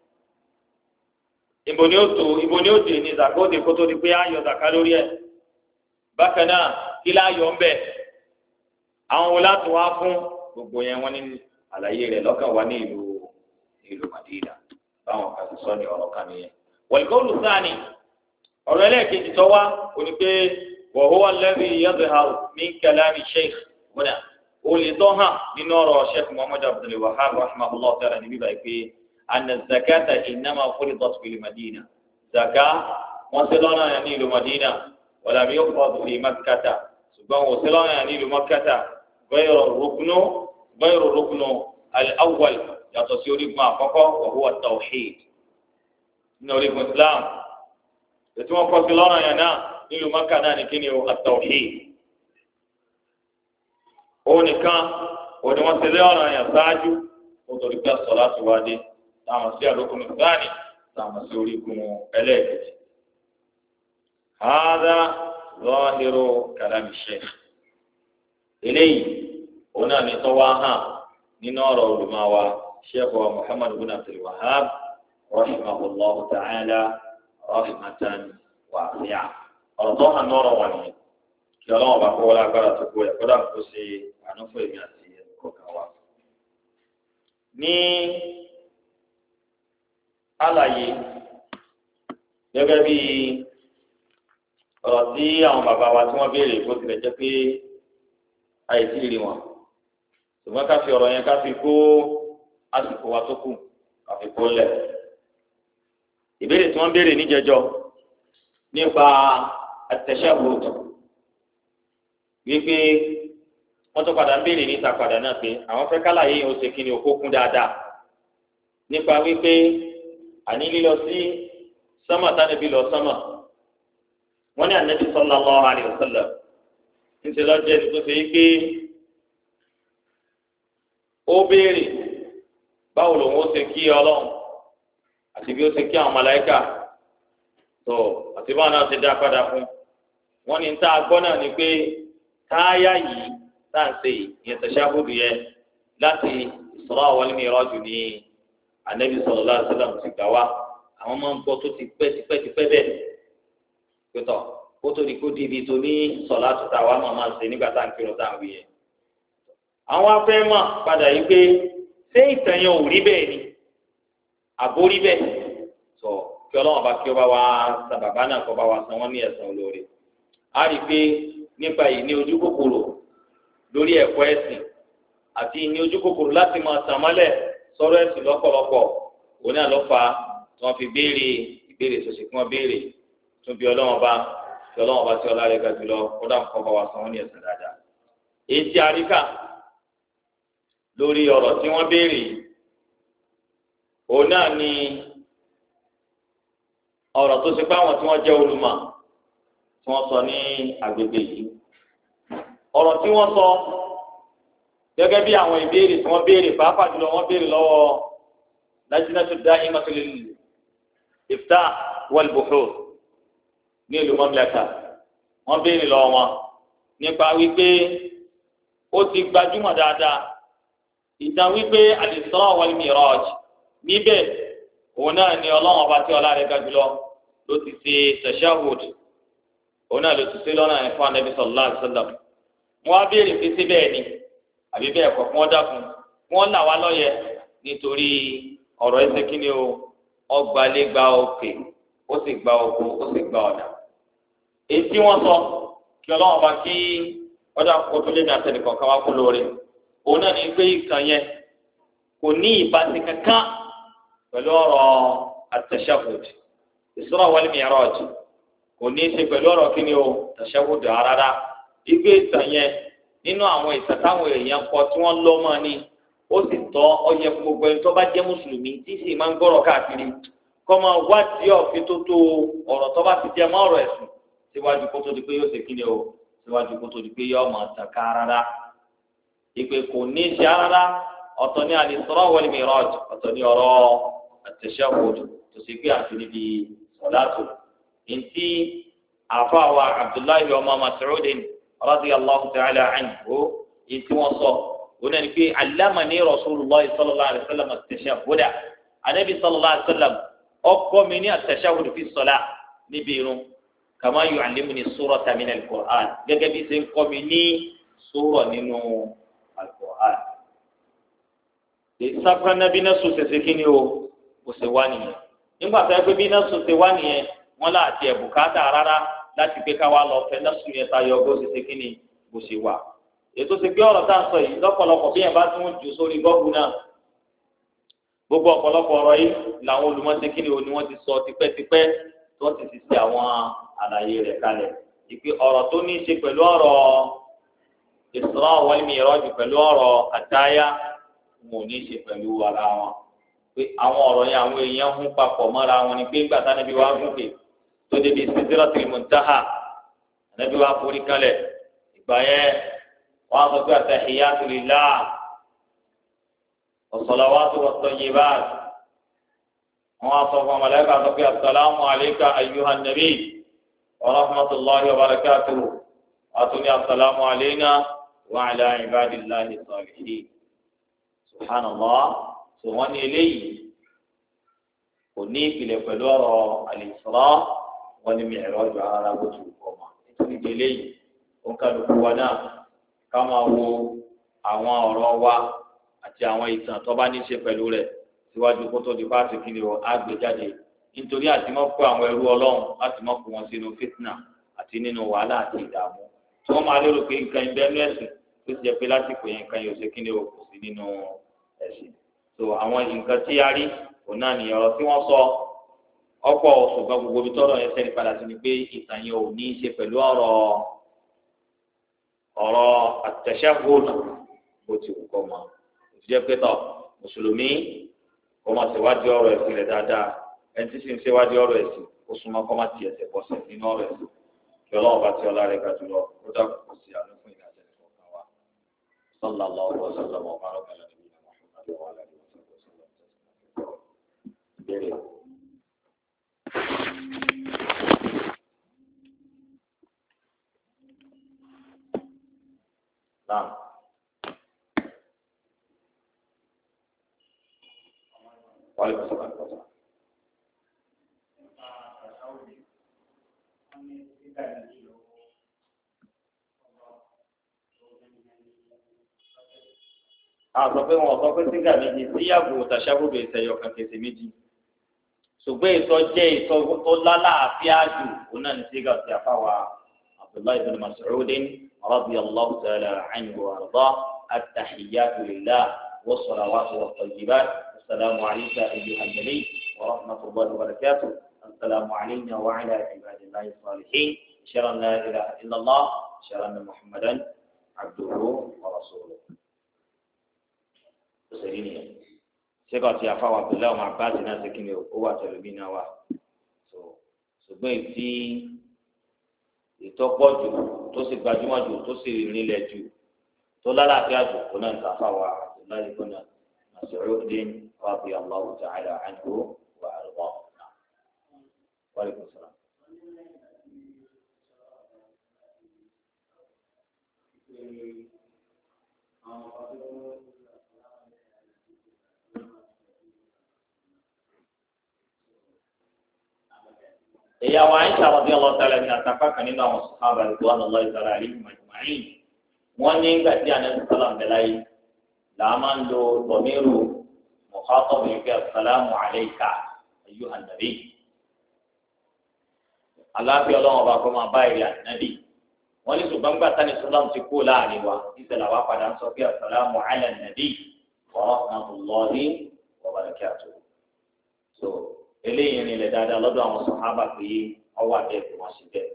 [SPEAKER 1] ibo ni ó tó ibo ni ó dé ní zakode kó tó di pé ayọ̀ zaka lórí ẹ̀ bákan náà kí láyọ̀ ń bẹ̀ àwọn wo láti wá fún gbogbo yẹn wọ́n ní àlàyé rẹ̀ lọ́kàn wá ní ìlú ìlú Madina báwọn kan sọ ní ọ̀rọ̀ kan nìyẹn. والقول الثاني ọ̀rọ̀ ẹlẹ́ẹ̀kejì tó wá ó ní pé wa huwa alladhi yadhharu min kalami sheikh huna olè tó hàn nínú ọ̀rọ̀ sheikh muhammad abdul wahhab rahimahullah ta'ala níbí báyìí pé anna zakata innama furidat fil madina zaka wọn ṣe lọ́nà yẹn ní ìlú madina wala mi yufrad fi makkata ṣùgbọ́n wọn ṣe lọ́nà yẹn ní ìlú makkata ghayru ruknu ghayru ruknu al-awwal yàtọ̀ sí orígun àkọ́kọ́ wa huwa tawhid ní orígun islam ètò wọn kọ́ sí lọ́nà yẹn náà nílùú maka náà ní kíni o at-tawhid òun nìkan òun ni wọ́n ti lé ọ̀rọ̀ yẹn ṣáájú ó torí pé sọ̀rọ̀ àti wádìí táwọn sí àlòkùn ìgbàanì táwọn sí orígun ẹlẹ́ẹ̀kejì. hādhā ẓāhiru kalāmi shaykh eléyìí òun náà ní tọ́wọ́ hàn nínú ọ̀rọ̀ olùmọ̀wá sheikh wa muhammad bin abdul wahhab rahimahullahu ta'ala rahmatan wasi'a ọ̀rọ̀ tó hàn nọ́ọ̀rọ̀ wà nìyẹn kí ọlọ́wọ́n bá kó wọlé agbára tó kó ẹ̀ kódà kó ṣe àánú fún èmi àti ẹ̀kọ́kan wa. ní àlàyé gẹ́gẹ́ bí ọ̀rọ̀ tí àwọn bàbá wa tí wọ́n béèrè bó tilẹ̀ jẹ́ pé àyè tí ì rí wọn ṣùgbọ́n ká fi ọ̀rọ̀ yẹn ká fi kó àsìkò wa tó kù ká fi kó lẹ̀. ìbéèrè tí wọ́n béèrè níjẹjọ́ nípa at-tashahhud wípé wọ́n tó padà ń béèrè níta padà náà pé àwọn fẹ́ kálàyé yìí ó ṣe kí ni òkú kún dáadáa nípa wípé àní lílọ sí sánmà tánàbí lọ sánmà wọ́n ní ànábì sallallahu alaihi wasallam níṣẹ́ lọ́jọ́ ẹni tó ṣe é pé ó béèrè báwo lòun ó ṣe kí ọlọ́run àti bí ó ṣe kí àwọn màláíkà tó àti báwọn náà ṣe dá padà fún wọn ní tá a gbọ́ náà ni pé táyà yìí tá à ń ṣe ìyẹn tẹ̀síábùdù yẹn láti Isra wal Miraj ní Ànábì sallallahu alaihi wasallam ti gbà wá àwọn máa ń gbọ́ tó ti pẹ́ ti pẹ́ ti pẹ́ bẹ́ẹ̀ pẹ̀tọ̀ kó tó di kó di ibi tó ní sọ̀lá tó ta wá máa máa ṣe nígbà tá à ń kírun tá à ń wí yẹn. àwọn afẹ́ mọ̀ padà yìí pé ṣé ìtàn yẹn ò rí bẹ́ẹ̀ ni àbórí bẹ́ẹ̀ sọ kí ọlọ́wọ́n bá kí ó bá wá san bàbá náà kó bá wá san wọ́n ní ẹ̀san olóore. a rí i pé nípa yìí ní ojú kòkòrò lórí ẹ̀kọ́ ẹ̀sìn àti ní ojú kòkòrò láti máa tàn mọ́lẹ̀ sọ̀rọ̀ ẹ̀sìn lọ́pọ̀lọpọ̀ òun náà ló fà á tí wọ́n fi béèrè ìbéèrè sọ̀sẹ̀ kí wọ́n béèrè tún bí ọlọ́wọ́n bá kí ọlọ́wọ́n bá tí ọlá rẹ̀ ga jùlọ kó dà kó bá wá san wọ́n ní ẹ̀san dáadáa. èyí tí a rí kà lórí ọ̀rọ̀ tí wọ́n béèrè òun náà ni ọ̀rọ̀ tó ṣe pé àwọn tí wọ́n jẹ́ olùmọ̀ tí wọ́n sọ ní agbègbè yìí ọ̀rọ̀ tí wọ́n sọ gẹ́gẹ́ bí àwọn ìbéèrè tí wọ́n béèrè pàápàá jùlọ wọ́n béèrè lọ́wọ́ Lajnatu Da'imatu lil Iftā wal Buḥūth ní ìlú Mamlaka wọ́n béèrè lọ́wọ́ wọn nípa wípé ó ti gbajúmọ̀ dáadáa ìtàn wípé al-Isrā wal Mirāj níbẹ̀ òun náà ni ọlọ́run ọba tí ọlá rẹ̀ ga jùlọ ló ti ṣe tashahhud òun náà ló ti ṣe lọ́nà ẹ̀fọ́ Ànábì sallallahu alaihi wasallam wọ́n á béèrè pé síbẹ̀ ni àbí bẹ́ẹ̀ kọ́ fún ọ́ dákun wọ́n là wá lọ́yẹ̀ nítorí ọ̀rọ̀ ẹsẹ̀ kí ni o ọgbàlẹ̀ gba òkè ó sì gba oko ó sì gba ọ̀dà èyí tí wọ́n sọ kí ọlọ́run ọba kí ọ̀dà kótó lé ní àtẹnìkọ̀ ká wá kó lóore òun náà ní pé ìkàn yẹn kò ní ìbáṣe kankan pẹ̀lú ọ̀rọ̀ at-tashahhud Isra wal Miraj kò ní í ṣe pẹ̀lú ọ̀rọ̀ kí ni o tashahhud rárá ìgbé ìtàn yẹn nínú àwọn ìtàn táwọn èèyàn kọ tí wọ́n lọ́ mọ́ ni ó sì tọ́ ọyẹ fún gbogbo ẹni tó bá jẹ́ mùsùlùmí tí sì máa ń gbọ́rọ̀ káàkiri kọ́ máa wádìí ọ̀fin tó tó ọ̀rọ̀ tó bá ti jẹ mọ́ ọ̀rọ̀ ẹ̀sùn síwájú kó tó di pé yóò ṣe kí ni o síwájú kó tó di pé yóò máa tàn ká rárá ìpè kò ní í ṣe rárá ọ̀tọ̀ ní al-Isra wal Miraj ọ̀tọ̀ ní ọ̀rọ̀ at-tashahhud tó ṣe pé àti níbi sọ̀láàtò ntí àfàwà Abdullahi ọmọ Mas'ud radiyallahu ta'ala anhu ntí wọ́n sọ wọn náà ní pé allamani Rasulullah sallallahu alayhi wa sallam at-tashahhud anabi sallallahu alayhi wa sallam ọkọ mi ní at-tashahhud fi salah níbi irun kama yu'allimuni surata min al-Qur'an gẹ́gẹ́ bí ṣe ń kọ́ mi ní sura nínú al-Qur'an ìsapá nàbí náà sùn ṣẹṣẹ kí ni o kò ṣe wá nìyẹn nígbà tó yẹ pé bí náà sùn ṣe wá nìyẹn wọn là ti ẹ̀bùkátà rárá láti pé káwa lọ fẹ́ lọ́sùn yẹn tayọ bó ṣe ṣe kí ni bó ṣe wà. ètò ti gbé ọ̀rọ̀ tá à ń sọ yìí lọ́pọ̀lọpọ̀ bí yẹn bá tún jù sórí gọ́ọ̀gù náà gbogbo ọ̀pọ̀lọpọ̀ ọ̀rọ̀ yìí làwọn olùmọ̀ọ́sí kí ni ni wọ́n ti sọ tipẹ́tipẹ́ tí wọ́n ti ti ṣe àwọn àlàyé rẹ̀ kalẹ̀ ìpè ọ̀rọ̀ tó ní í ṣe pẹ̀lú ọ̀rọ̀ Isra wal Miraj pẹ̀lú ọ̀rọ̀ àtáyá wọn ò ní í ṣe pẹ̀lú ara wọn pé àwọn ọ̀rọ̀ yẹn àwọn èèyàn ń papọ̀ mọ́ra wọn ni pé gbàtà níbi wàá gòkè tó débi Sidratul Muntaha níbi wàá forí kalẹ̀ ìgbà yẹn wọ́n á sọ pé at-tahiyyatu lillah was-salawatu wat-tayyibat wọ́n á sọ fún ọmọlẹ́ka sọ pé assalamu alayka ayyuhan nabi wa rahmatullahi wa barakatuhu àtúnyẹ assalamu alayna wa ala ibadillahi salihin subhanallah tó wọ́n ní eléyìí kò ní ìpìlẹ̀ pẹ̀lú ọ̀rọ̀ al-Isra wọ́n ní Mi'raj ara bó ti kọ́ ma nítorí di eléyìí ó ń kálukú wa náà ká máa wo àwọn ọ̀rọ̀ wa àti àwọn ìtàn tó bá ní í ṣe pẹ̀lú rẹ̀ síwájú kó tó di bá ti kiri ọ àgbéjáde nítorí àti mọ́ kó àwọn ẹrú ọlọ́run láti mọ́ kó wọn sínú fitna àti nínú wàhálà àti ìdààmú tí wọ́n máa lérò pé nǹkan ìbẹ́nu ẹ̀sìn tó ti jẹ́ pé lásìkò yẹn nǹkan yóò ṣe kí ni o kò sí nínú ẹ̀sìn tó àwọn nǹkan tí a rí òun náà nìyẹn ọ̀rọ̀ tí wọ́n sọ ọ̀pọ̀ ṣùgbọ́n gbogbo ibi tọ́rọ̀ yẹn sẹ́ni padà sí ni pé ìtàn yẹn ò ní í ṣe pẹ̀lú ọ̀rọ̀ ọ̀rọ̀ at-tashahhud bó ti wù kọ́ mọ́ òtítọ́ pé tọ̀ mùsùlùmí kọ́ máa ṣèwádìí ọ̀rọ̀ ẹ̀sìn rẹ̀ dáadáa ẹni tí sì ń ṣèwádìí ọ̀rọ̀ ẹ̀sìn ó súnmọ́ kọ́ máa ti ẹsẹ̀ bọ́sẹ̀ nínú ọ̀rọ̀ ẹ̀sìn kí ọlọ́run bá ti ọlá rẹ̀ ga jùlọ ó dàgbà kó sí àánú fún ìrìn àjẹ́ ìfọ̀kàn wa sallallahu alaihi wa sallam wa baraka ala nabiyyina Muhammad wa ala alihi wa sallam. Naam. Waalaikum salam. a sọ pé wọn sọ pé sígà méjì síyàgò tàṣàbùbù ìṣẹyọ kan kẹsẹ méjì ṣùgbọ́n ìsọ jẹ́ ìsọ tó lálàáfíà jù òun náà ní sígà tí a fà wá Abdullahi ibn Mas'ud radiyallahu ta'ala anhu wa arda at-tahiyyatu lillah was-salawatu wat-tayyibat assalamu alayka ayyuhan nabiy wa rahmatullahi wa barakatuh assalamu alayna wa ala ibadillahi salihin ashhadu an la ilaha illallah ashhadu anna muhammadan abduhu wa rasuluhu. Sẹ́yìn nìyẹn sẹ́kọ̀ tí afáwọn abdullahi ọmọ abáàtì náà ṣe kíni ó wà tẹ̀lómi náà wà ṣùgbọ́n ètí ìtọ́pọ̀ jù tó sì gbajúmọ̀ jù tó sì rinlẹ̀ jù tó lálàáfíà jù kó náà nǹkan afáwọn abdullahi ibn Mas'ud radiyallahu ta'ala anhu wa arda. Wa alaykum salam. ìyàwó àyíṣà radiyallahu ta'ala ní àtàkà kan nínú àwọn sàhábà ridwanullahi ta'ala alaihim ajma'in wọn ní ìgbà tí Ànábì sọlá ń bẹ láyé làá máa ń lo dọmíìrù mukhatab yìí pé assalamu alayka ayyuhan nabi aláàfin ọlọ́wọ́n ọba kọ́ máa bá ìrìn ànábì wọn ní ṣùgbọ́n gbà tani sọlá ti kú láàrin wa ìṣẹ̀lẹ̀ àwa padà ń sọ pé assalamu ala nabi wa rahmatullahi wa barakatuh. eléyìí ni ilẹ̀ dáadáa lọ́dọ̀ àwọn sàhábà pé ọwọ́ àbẹ́ kò wọ́n sí bẹ́ẹ̀.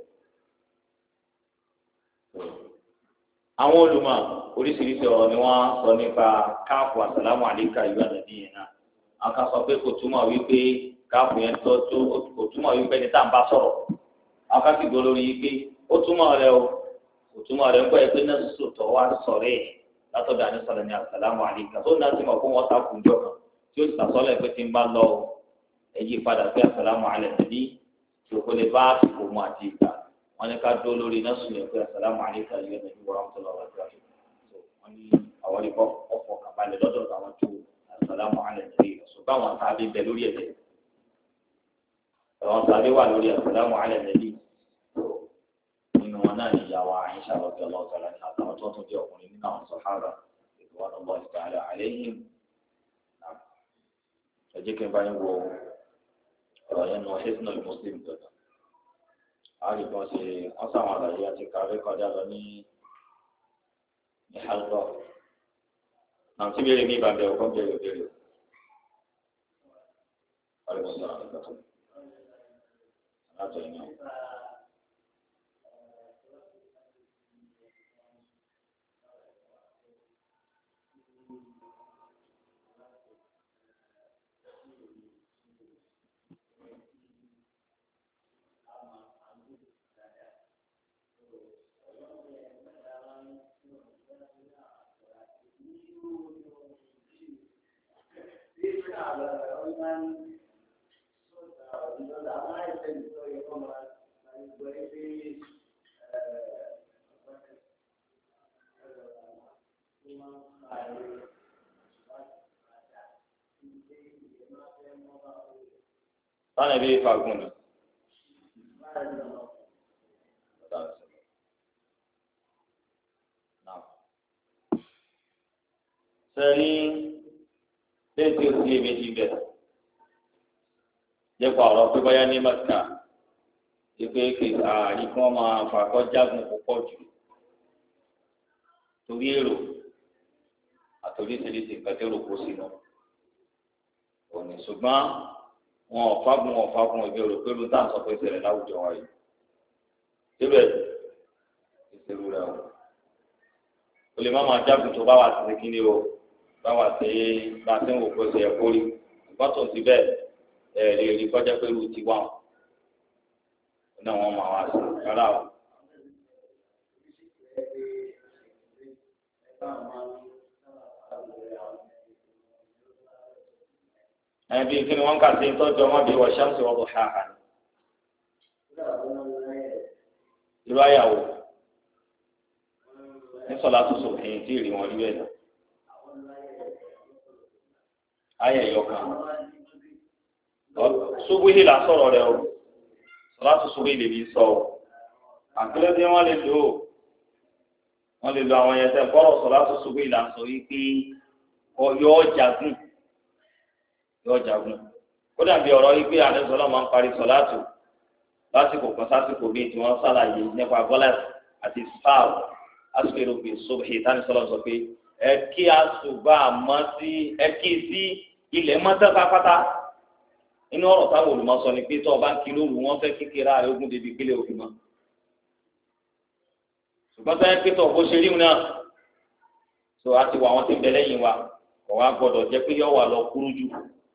[SPEAKER 1] àwọn olùmọ̀ oríṣiríṣi ọ̀rọ̀ ni wọ́n sọ nípa káàfù àsàlámù àlékà ìlú àdàbí yẹn náà. àwọn kan sọ pé kò túmọ̀ wípé káàfù yẹn tó tó kò túmọ̀ wípé ní tá à ń bá sọ̀rọ̀. àwọn kan sì gbọ́ lórí yìí pé ó túmọ̀ rẹ̀ o kò túmọ̀ rẹ̀ ń gbọ́ pé náà sòtọ̀ wá sọ̀rọ̀ ẹ̀ látọ̀dọ̀ àníṣọ̀rọ̀ ní àsàlámù àlékà tó náà sì mọ̀ fún wọn sákùn jọ kan tí ó sì sàsọ́lẹ̀ pé tí ń bá lọ èyí padà sí asàlámù alẹ́ nàbí tí o kò lè bá àsìkò mu àti ìgbà wọn ní ká dó lórí náà sùn yẹn pé asàlámù alẹ́ ká yẹ nàbí wàhálà tó lọ wá sí àṣẹ tó wọn ní àwọn ní kọ́ ọ̀pọ̀ kàbalẹ̀ lọ́dọ̀ àwọn tó asàlámù alẹ́ nàbí ṣùgbọ́n àwọn sábẹ́ bẹ lórí ẹ̀dẹ̀ àwọn sábẹ́ wà lórí asàlámù alẹ́ nàbí nínú wọn náà ní ìyàwó Àìṣà radiyallahu ta'ala anha àtàwọn tó tún jẹ́ ọkùnrin nínú àwọn sàhábà ridwanullahi ta'ala alayhim ẹ jẹ́ kí n bá yín wo ọ̀rọ̀ yẹn nù Hisnul Muslim gbọ̀dọ̀ àríkàn ṣe wọ́n sàwọn àlàyé àti kàwé kọjá lọ ní ní hálùkọ́ àwọn tí bèrè mi ìbàdàn ọkọ̀ bèrè bèrè àríkàn sọ̀rọ̀ àríkàn tó látọ̀ ìyẹn. Sana bí fagun ni. Sẹ́ni léèdì òsì èméjì bẹ̀. Jẹ́pọ̀ ọ̀rọ̀ pé báyá ní Mẹ́kà. Ìpè kì ààyè kí wọ́n máa fàkọ́ jágun púpọ̀ jù. Torí èrò àtòrí ìṣèlérí nǹkan tó rò kó sínú. Òní ṣùgbọ́n wọn ò fagun wọn ò fagun ìbí rò pé ló tá à ń sọ pé ìṣẹ̀lẹ̀ láwùjọ wa yìí. Síbẹ̀ ìṣèlú rẹ̀ o. O lè má máa jágun tó bá wà sí kíní o bá wà sí bá a ti ń wò pé ó ṣe ẹ̀kọ́ rí. Ìgbọ́n tó ti bẹ́ẹ̀ ẹ̀ lè rí kọjá pé irú ti wà wọn. Náà wọ́n máa wá sí rárá o. ẹbí kí ni wọn kà sí tọjú ọmọ bíi wọ ṣáàṣì wọn bọ ṣáà hàn irú àyàwó ní sọlá tó sọ èyí tí ì rí wọn rí bẹ́ẹ̀ náà ayẹ ìyọkan ṣubú yìí là sọ̀rọ̀ rẹ̀ o sọlá tó ṣubú yìí lè fi sọ o àkílẹ̀ tí wọ́n lè lò ó wọ́n lè lo àwọn yẹn tẹ́ kọ́rọ̀ sọlá tó ṣubú yìí là sọ yìí pé ọyọ́ ọjà gùn yóò jagun kódà bí ọ̀rọ̀ yìí pé àdéhùnsọ́lá máa ń parí sọ̀láàtù lásìkò kan sásìkò bíi tí wọ́n sàlàyé nípa bọ́lẹ̀t àti spáàl asùpèrò bíi sọ́bìhì tánisọ́lá sọ pé ẹ kí asùbà mọ́ sí ẹ kí sí ilẹ̀ mọ́tẹ́ pápátá inú ọ̀rọ̀ táwọn olùmọ̀sọ ni pé tó o bá ń kí lóru wọn fẹ́ kíkiri ààrẹ ogun débi ìpínlẹ̀ òfin mọ́ ṣùgbọ́n sáyẹn pé tó o bó ṣe rí wọn náà tó a ti wọ àwọn tí ń bẹ lẹ́yìn wa kò wá gbọ́dọ̀ jẹ́ pé yọ wà lọ kúrú jù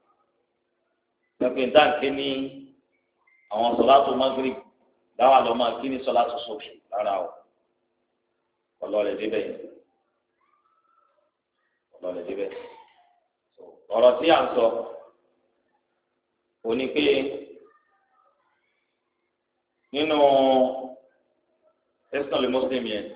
[SPEAKER 1] pẹpẹ dáǹkì ní àwọn sọláàtù maghrib dáwà lọ máa kí ní sọláàtù sọfì rárá o ọlọrẹ débẹ̀ ọlọrẹ débẹ̀ ọ̀rọ̀ tí à ń sọ òní pé nínú ẹsùn lè mùsùlùmí yẹn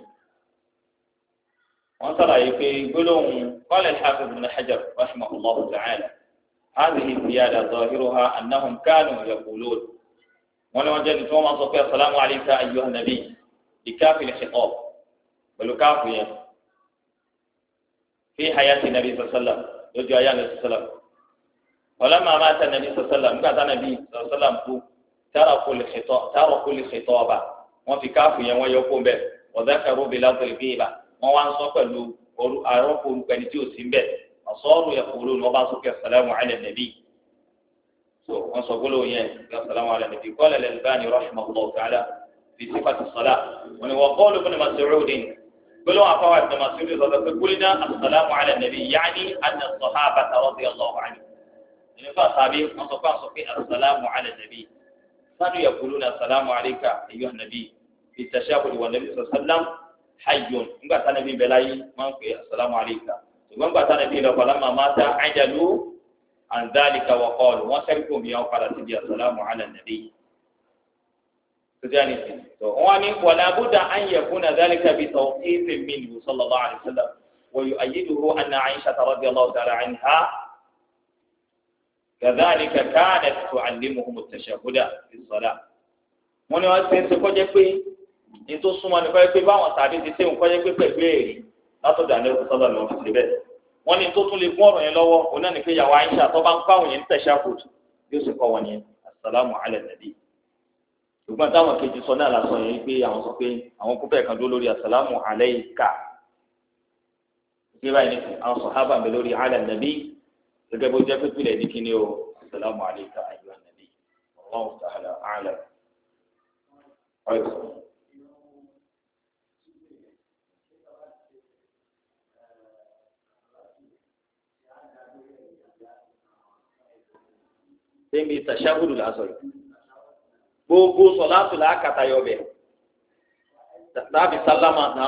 [SPEAKER 1] wọn sàlàyé pé gbólóhùn qala al-hafiz ibn hajar rahimahullahu ta'ala. هذه الزيادة ظاهرها أنهم كانوا يقولون ولو جاءت توما صفي السلام عليك أيها النبي بكاف الخطاب بل كافيا في حياة النبي صلى الله عليه وسلم يجي أيام النبي صلى الله عليه وسلم ولما مات النبي صلى الله عليه وسلم بعد النبي صلى الله عليه وسلم تركوا الخطاب تركوا الخطاب وفي كافيا ويقوم به وذكروا بلفظ الغيبة وان صفلوا أروفوا كنتيو سيمبه أصاروا يقولون وبعضك السلام على النبي وصقولوا يه السلام على النبي قال الألباني رحمه الله تعالى في صفة الصلاة وقول ابن مسعود قالوا أفوى ابن مسعود قلنا السلام على النبي يعني أن الصحابة رضي الله عنهم إن فأصحابه نصفان صفي السلام على النبي كانوا يقولون السلام عليك أيها النبي في التشهد والنبي صلى الله عليه وسلم حي إن كان النبي بلاي ما السلام عليك ṣùgbọ́n gbàtà nàbí lọ falamma mata ajalu an dhalika wa qalu wọ́n sẹ́kù bí wọ́n padà síbi assalamu ala nabi. sọ́jà ní sìn tó wọ́n ní wala budda an yakuna dhalika bi tawqifin minhu sallallahu alayhi wa sallam wa yu'ayyiduhu anna Aisha radiyallahu ta'ala anha kadhalika kanat tu'allimuhum at-tashahhuda fi as-salah. wọ́n ní wọ́n ṣe ń ṣe kọ́jẹ́ pé ní tó súnmọ́ ní kọ́jẹ́ pé báwọn tàbí ti ṣe ń kọ́jẹ́ pé pẹ̀lú èrè látọ̀dọ̀ àlẹ́ òkúta lọ́wọ́ fi ṣe bẹ́ẹ̀. wọ́n ní tó tún lè fún ọ̀rọ̀ yẹn lọ́wọ́ òun náà ní pé yàwó Àìṣà tó bá ń kọ́ àwọn yẹn ń tẹ̀síà kòtù yóò sì kọ́ wọn yẹn asalaamu ala nabi
[SPEAKER 2] ṣùgbọ́n táwọn kejì sọ náà lásán yẹn pé àwọn sọ pé àwọn kúfẹ́ kan dúró lórí asàlámù aláìka ìgbé báyìí nìkan àwọn sàhábà mi lórí àlà nàbí gẹ́gẹ́ bó jẹ́ pípìlẹ̀ ní kíni o asàlámù aláìka ayyuhan nàbí Allahu ta'ala a'lam. Sẹ́mi tàṣàhùdù lásán yìí gbogbo sọ̀láàtù làákàtà yọ bẹ̀ tàbí sálámà náà.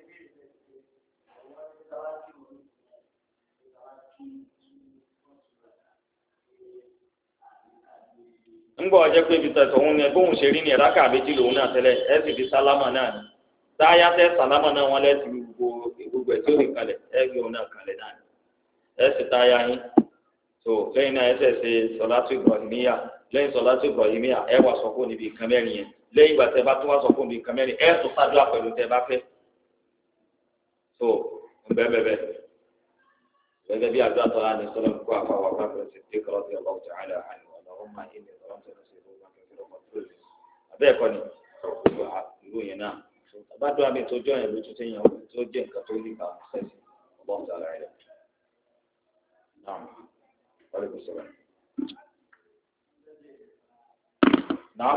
[SPEAKER 2] ńgbọ́ ọjọ́ pé ibi tẹ̀sán òun ni bóun ṣe rí ni ẹ̀ráka àbẹ́jì lòun náà tẹ́lẹ̀ ẹ̀ sì fi sálámà náà ni táyà tẹ́ sálámà náà wọ́n lẹ́sìn gbogbo gbogbo ẹ̀ tí ó rí kalẹ̀ ẹ̀ gbé òun náà kalẹ̀ náà ni ẹ̀ sì táyà yín tó lẹ́yìn náà ẹ̀ sẹ̀ ṣe sọ̀látù ìbráhímíyà lẹ́yìn sọ̀látù ìbráhímíyà ẹ̀ wà sọ fún níbi nǹkan mẹ́rin yẹn lẹ́yìn ìgbà tẹ́ bá tún wá sọ fún níbi nǹkan mẹ́rin ẹ̀ tó ṣàdúrà pẹ̀lú tẹ́ bá fẹ́ tó bẹ́ẹ̀ bẹ́ẹ̀ bẹ́ẹ̀ gẹ́gẹ́ bí àdúrà tọ́lá ní sọ́lá kó àfàwà bá fẹ́ ṣe dé kọ́lọ́ sí ọlọ́run tí a lè hàn wọ́n lọ́wọ́ máa ń ilẹ̀ ọlọ́run tó ń ṣe fún wọn kẹfẹ́ ọmọ tó lè abẹ́ ẹ̀kọ́ ni ìlú yẹn náà àbádọ́ àmì tó jọ yẹn lójú téèyàn tó jẹ́ nǹkan tó ní ìbámu sẹ́sì ọlọ́run tí a lè rẹ̀ náà wọlé kò sọ̀rọ̀ náà.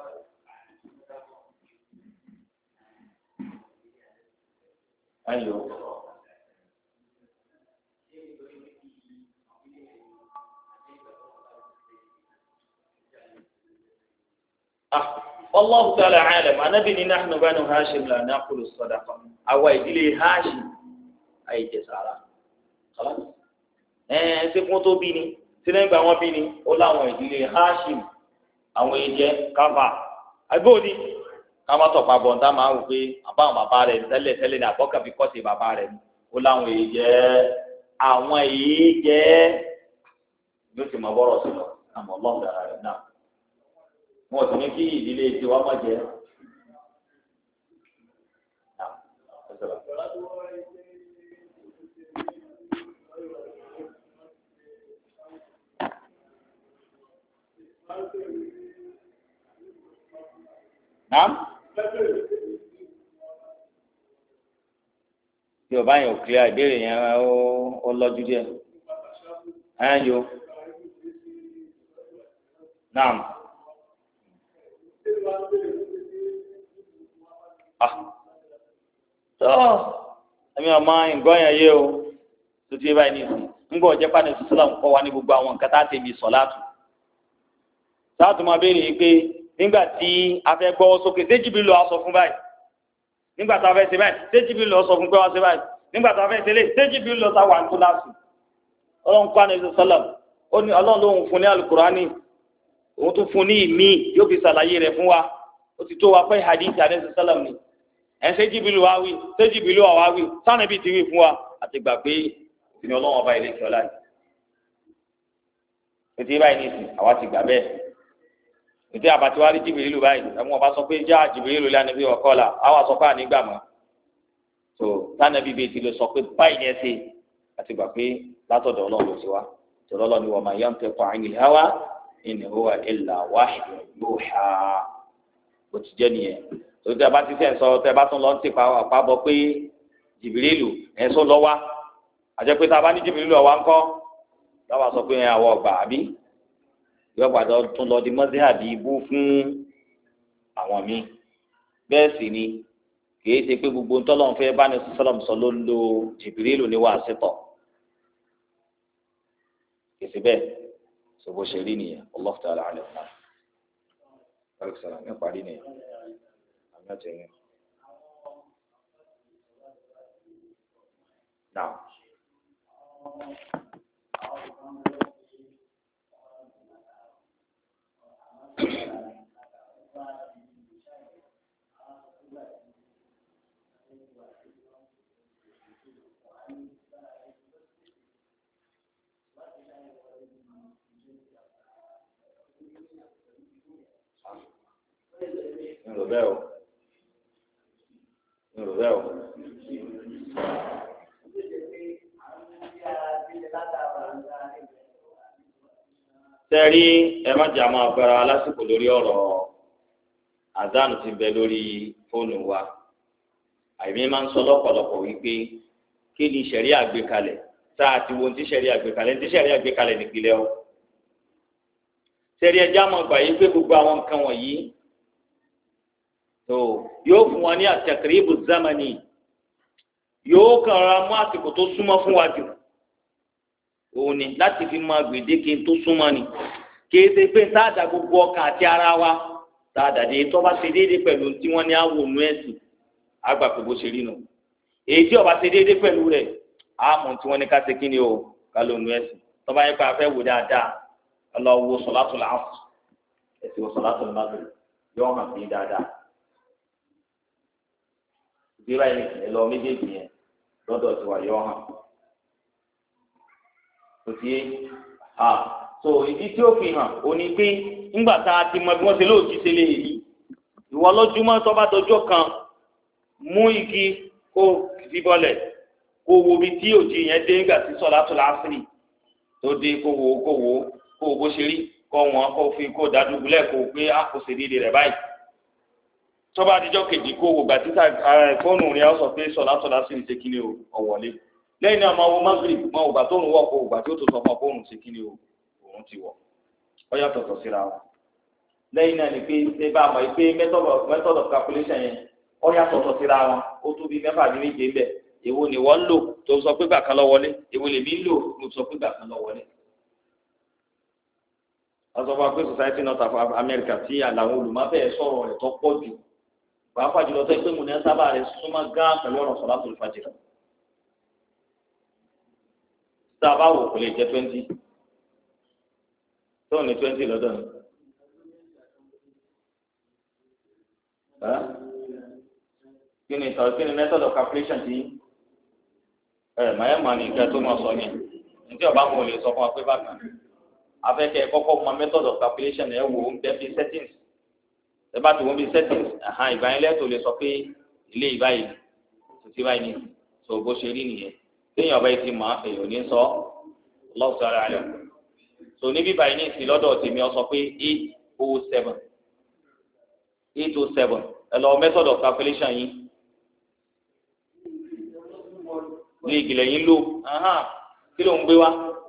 [SPEAKER 2] Ayo. Ah, Allahu ta'ala alam. Anabi ni nahnu banu Hashim la naqulu sadaqa. Àwa ìdílé Hashim ay jẹ sàrà. Khalas. Eh, ṣé fún tó bí ni. Ṣé ngba wọn bí ni. Ó láwọn ìdílé Hashim. Àwọn ìjẹ kafa. Agodi. Ká má tọpa bon ta máa wò pé aba àwọn bàbá rẹ̀ tẹ́lẹ̀ tẹ́lẹ̀ ní aboka bí ko ṣe bàbá rẹ̀. Ó láwọn ìjẹ àwọn ìjẹ yóò ti máa bọ́rọ̀ sí lọ. Àmọ́ Allahu ta'ala rẹ̀ náà. Wọ́n ti ní kí ìdílé tiwa má jẹ́. Naam. Tí o bá yẹn ò kílíà ìbéèrè yẹn ó lọ́jú díẹ̀. Ẹ yo. Naam. Ah. Tó ẹ̀mí ọmọ nǹkan yẹn yé o tó ti báyìí nìyí. Ńgbọ́ ọ̀jẹ́ pàdé sísílà ń kọ́ wa ní gbogbo àwọn nǹkan tá a ti mi sọ̀ láàtù. Sáàtù máa béèrè yìí pé nígbà tí a fẹ́ gbọ́ sókè ṣé Jibril ló sọ fún báyìí nígbà tá a fẹ́ ṣe báyìí ṣé Jibril ló sọ fún pé wá ṣe báyìí nígbà tá a fẹ́ ṣe lé ṣé Jibril ló sá wà ń tó láàṣù ọlọ́run kọ́ àná ìṣẹ̀lẹ̀ ó ní ọlọ́run lóhùn fún ní alukurani òun tún fún ní ìmí yóò fi ṣàlàyé rẹ̀ fún wa ó ti tó wa pé hadith àná ìṣẹ̀lẹ̀ ni ẹ̀ ṣé Jibril wá wí ṣé Jibril wá wí sáà bí ti wí fún wa àti gbà pé ìní ọlọ́run ọba ilé ìkẹ́ ọlá yìí ìdí àbàtí wa rí Jibrilu báyìí ẹ̀mú ọba sọ pé já Jibrilu lẹ́nu bí ọkọ la àwọn sọ pé ànígbà mọ́ tó tánàbí bíi ti lè sọ pé báyìí ni ẹ ṣe àti gbà pé látọ̀dọ̀ ọlọ́run ló ti wá tọ́lọ́ lọ́ni wa ma yantiqu anil hawa in huwa illa wahyun yuha bó ti jẹ́ nìyẹn tó tẹ́ bá ti sẹ́ sọ tẹ́ bá tún lọ ti pa àpapọ̀ pé Jibrilu ẹ̀ sọ lọ wá àjẹ́ pé tá a bá ní Jibrilu ọ̀wá ńkọ́ láwa sọ pé àwọ̀ ọgbà àbí yọ gbàdọ tún lọ di mọ́síhàbí ibú fún àwọn míì bẹ́ẹ̀ sì ni kìí ṣe pé gbogbo ntọ́lọ́n fẹ́ bá ní sọ́lọ́m sọ ló lo Jìbìrìlù ní wàásù tọ̀ kìí ṣe bẹ́ẹ̀ ṣòbó ṣe rí nìyẹn Allahu ta'ala alam náà wàlúù sàlám ní parí nìyẹn àmì àtẹ̀yìn náà. Nro bẹ́ẹ̀ o, nro bẹ́ẹ̀ o. Sẹ́rí ẹ má jà máa gbára lásìkò lórí ọ̀rọ̀ àdánù ti bẹ lórí fóònù wa àìmí máa ń sọ lọ́pọ̀lọpọ̀ wípé kí ni ṣẹ̀rí àgbékalẹ̀ tá a ti wo ti ṣẹ̀rí àgbékalẹ̀ ti ṣẹ̀rí àgbékalẹ̀ nípìnlẹ̀ o ṣẹ̀rí ẹja mọ̀ gbà yí pé gbogbo àwọn nǹkan wọ̀nyí tó yóò fún wa ní àtẹ̀kìrìbù zámánì yóò kàn ra mú àsìkò tó súnmọ́ fún wa jù òun ni láti fi máa gbèdéke tó súnmọ́ ni kìí ṣe pé tá a dà gbogbo ọkàn àti ara wa tá a dàdé tó bá ṣe déédéé pẹ̀lú tí wọ́n ní àwòrán ẹ̀sìn àgbà pé bó ṣe rí nù èyí tí ó bá ṣe déédéé pẹ̀lú rẹ̀ àmọ́ tí wọ́n ní ká ṣe kí ni o ká ló nu ẹ̀sìn tó bá yẹ pé a fẹ́ wò dáadáa ọlọ́wọ́ sọ̀látù làásù ẹ̀sìn wọ sọ̀látù làásù yóò hàn sí dáadáa ìdíra ẹ̀ lọ méjèèjì yẹn lọ́dọ̀ tí wà yóò hàn tó ti yé a so ìdí tí ó fi hàn ó ní pé ńgbà tá a ti mọ bí wọ́n ṣe lóòjì ṣe lè yí ìwọ lójúmọ́ tó bá dọjọ́ kan mú igi kó fi bọ́lẹ̀ kó wo bí tí òjì yẹn dé ńgbà tí sọ̀látù làásìrì tó dé kó wo kó wo kó wo bó ṣe rí kó wọn kó fi kó dádúgbò kó gbé àkóso ìdílé rẹ̀ báyìí tọ́ba àdìjọ́ kejì kó wo gbàtí fóònù rẹ̀ ọ sọ pé sọ̀látù làásìrì ṣe kíni o ọ̀wọ́lé lẹ́yìn náà máa wo magrib máa wò gbà tó ń wọ̀ kó gbà tí ó tó sọ fún ọ fóònù ṣe kíni o òun ti wọ̀ ọ yàtọ̀ tọ̀ síra wọn lẹ́yìn náà ni pé ṣé bá a mọ̀ pé method of method of calculation yẹn ọ yàtọ̀ tọ̀ síra wọn ó tún bí mẹ́fà ní méje bẹ́ẹ̀ èwo ni wọ́n lò tó sọ pé gbà kan lọ wọlé èwo lè mí lò tó sọ pé gbà kan lọ wọlé. wọ́n sọ fún wa pé society north of America tí àlàó olùmọ́fẹ́ sọ̀rọ̀ rẹ̀ tó pọ̀ jù pàápàá jùlọ tó pé mo ní sábà rẹ̀ súnmọ́ gán pẹ̀lú ọ̀rọ̀ sọ̀látùl fajr. tá a bá wò kò lè jẹ́ twenty tó ní twenty lọ́dọ̀ ni. kí ni ìtàn kí ni method of calculation ti ẹ mayẹ́ màá ní nǹkan tó máa sọ ni nítorí ọba kò lè sọ fún wa pé bákan afẹ́kẹ́ kọ́kọ́ mọ method of calculation ẹ̀ wò ó ń bẹ́ bí settings ẹ bá ti wọ́n bí settings ẹ̀hán ìgbà yẹn lẹ́tọ̀ọ́ lè sọ pé ilé ìbáyìí kò sí báyìí ní sọ bó ṣe rí nìyẹn téèyàn ọba yìí ti mọ èèyàn ní sọ lọ́wọ́ sọ ara rẹ̀ so níbí báyìí ní ìsìn lọ́dọ̀ tèmi ọ sọ pé eight oh seven eight oh seven ẹ lọ method of calculation yìí ní ìgbìlẹ̀ yín lò kí ló ń gbé wá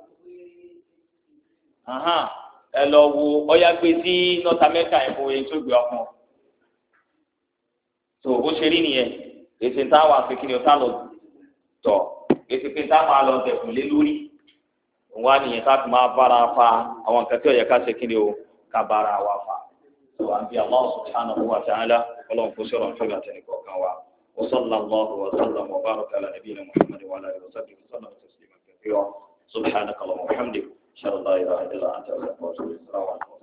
[SPEAKER 2] ẹ lọ wo ọyá gbé sí North America ẹ̀ fún eyín tó gbé ọkàn tó bó ṣe rí nìyẹn èsì táwọn akékeré ọ̀tá lọ tọ̀ èsì pé táwọn alọ tẹ̀kùn lé lórí òun wá nìyẹn ká tó máa bára fa àwọn nǹkan tí ó yẹ ká ṣe kí ni o ká bára wa fa tó à ń bí Allah subhanahu wa ta'ala ọlọ́run kó sọ̀rọ̀ nítorí àtẹnìkọ̀ kan wa wa sallallahu wa sallam wa baraka ala nabiyyina Muhammad wa ala alihi wa sahbihi wa sallam tasliman kathira subhanaka Allahumma wa bihamdik ashhadu an la ilaha illa anta astaghfiruka wa atubu ilayk.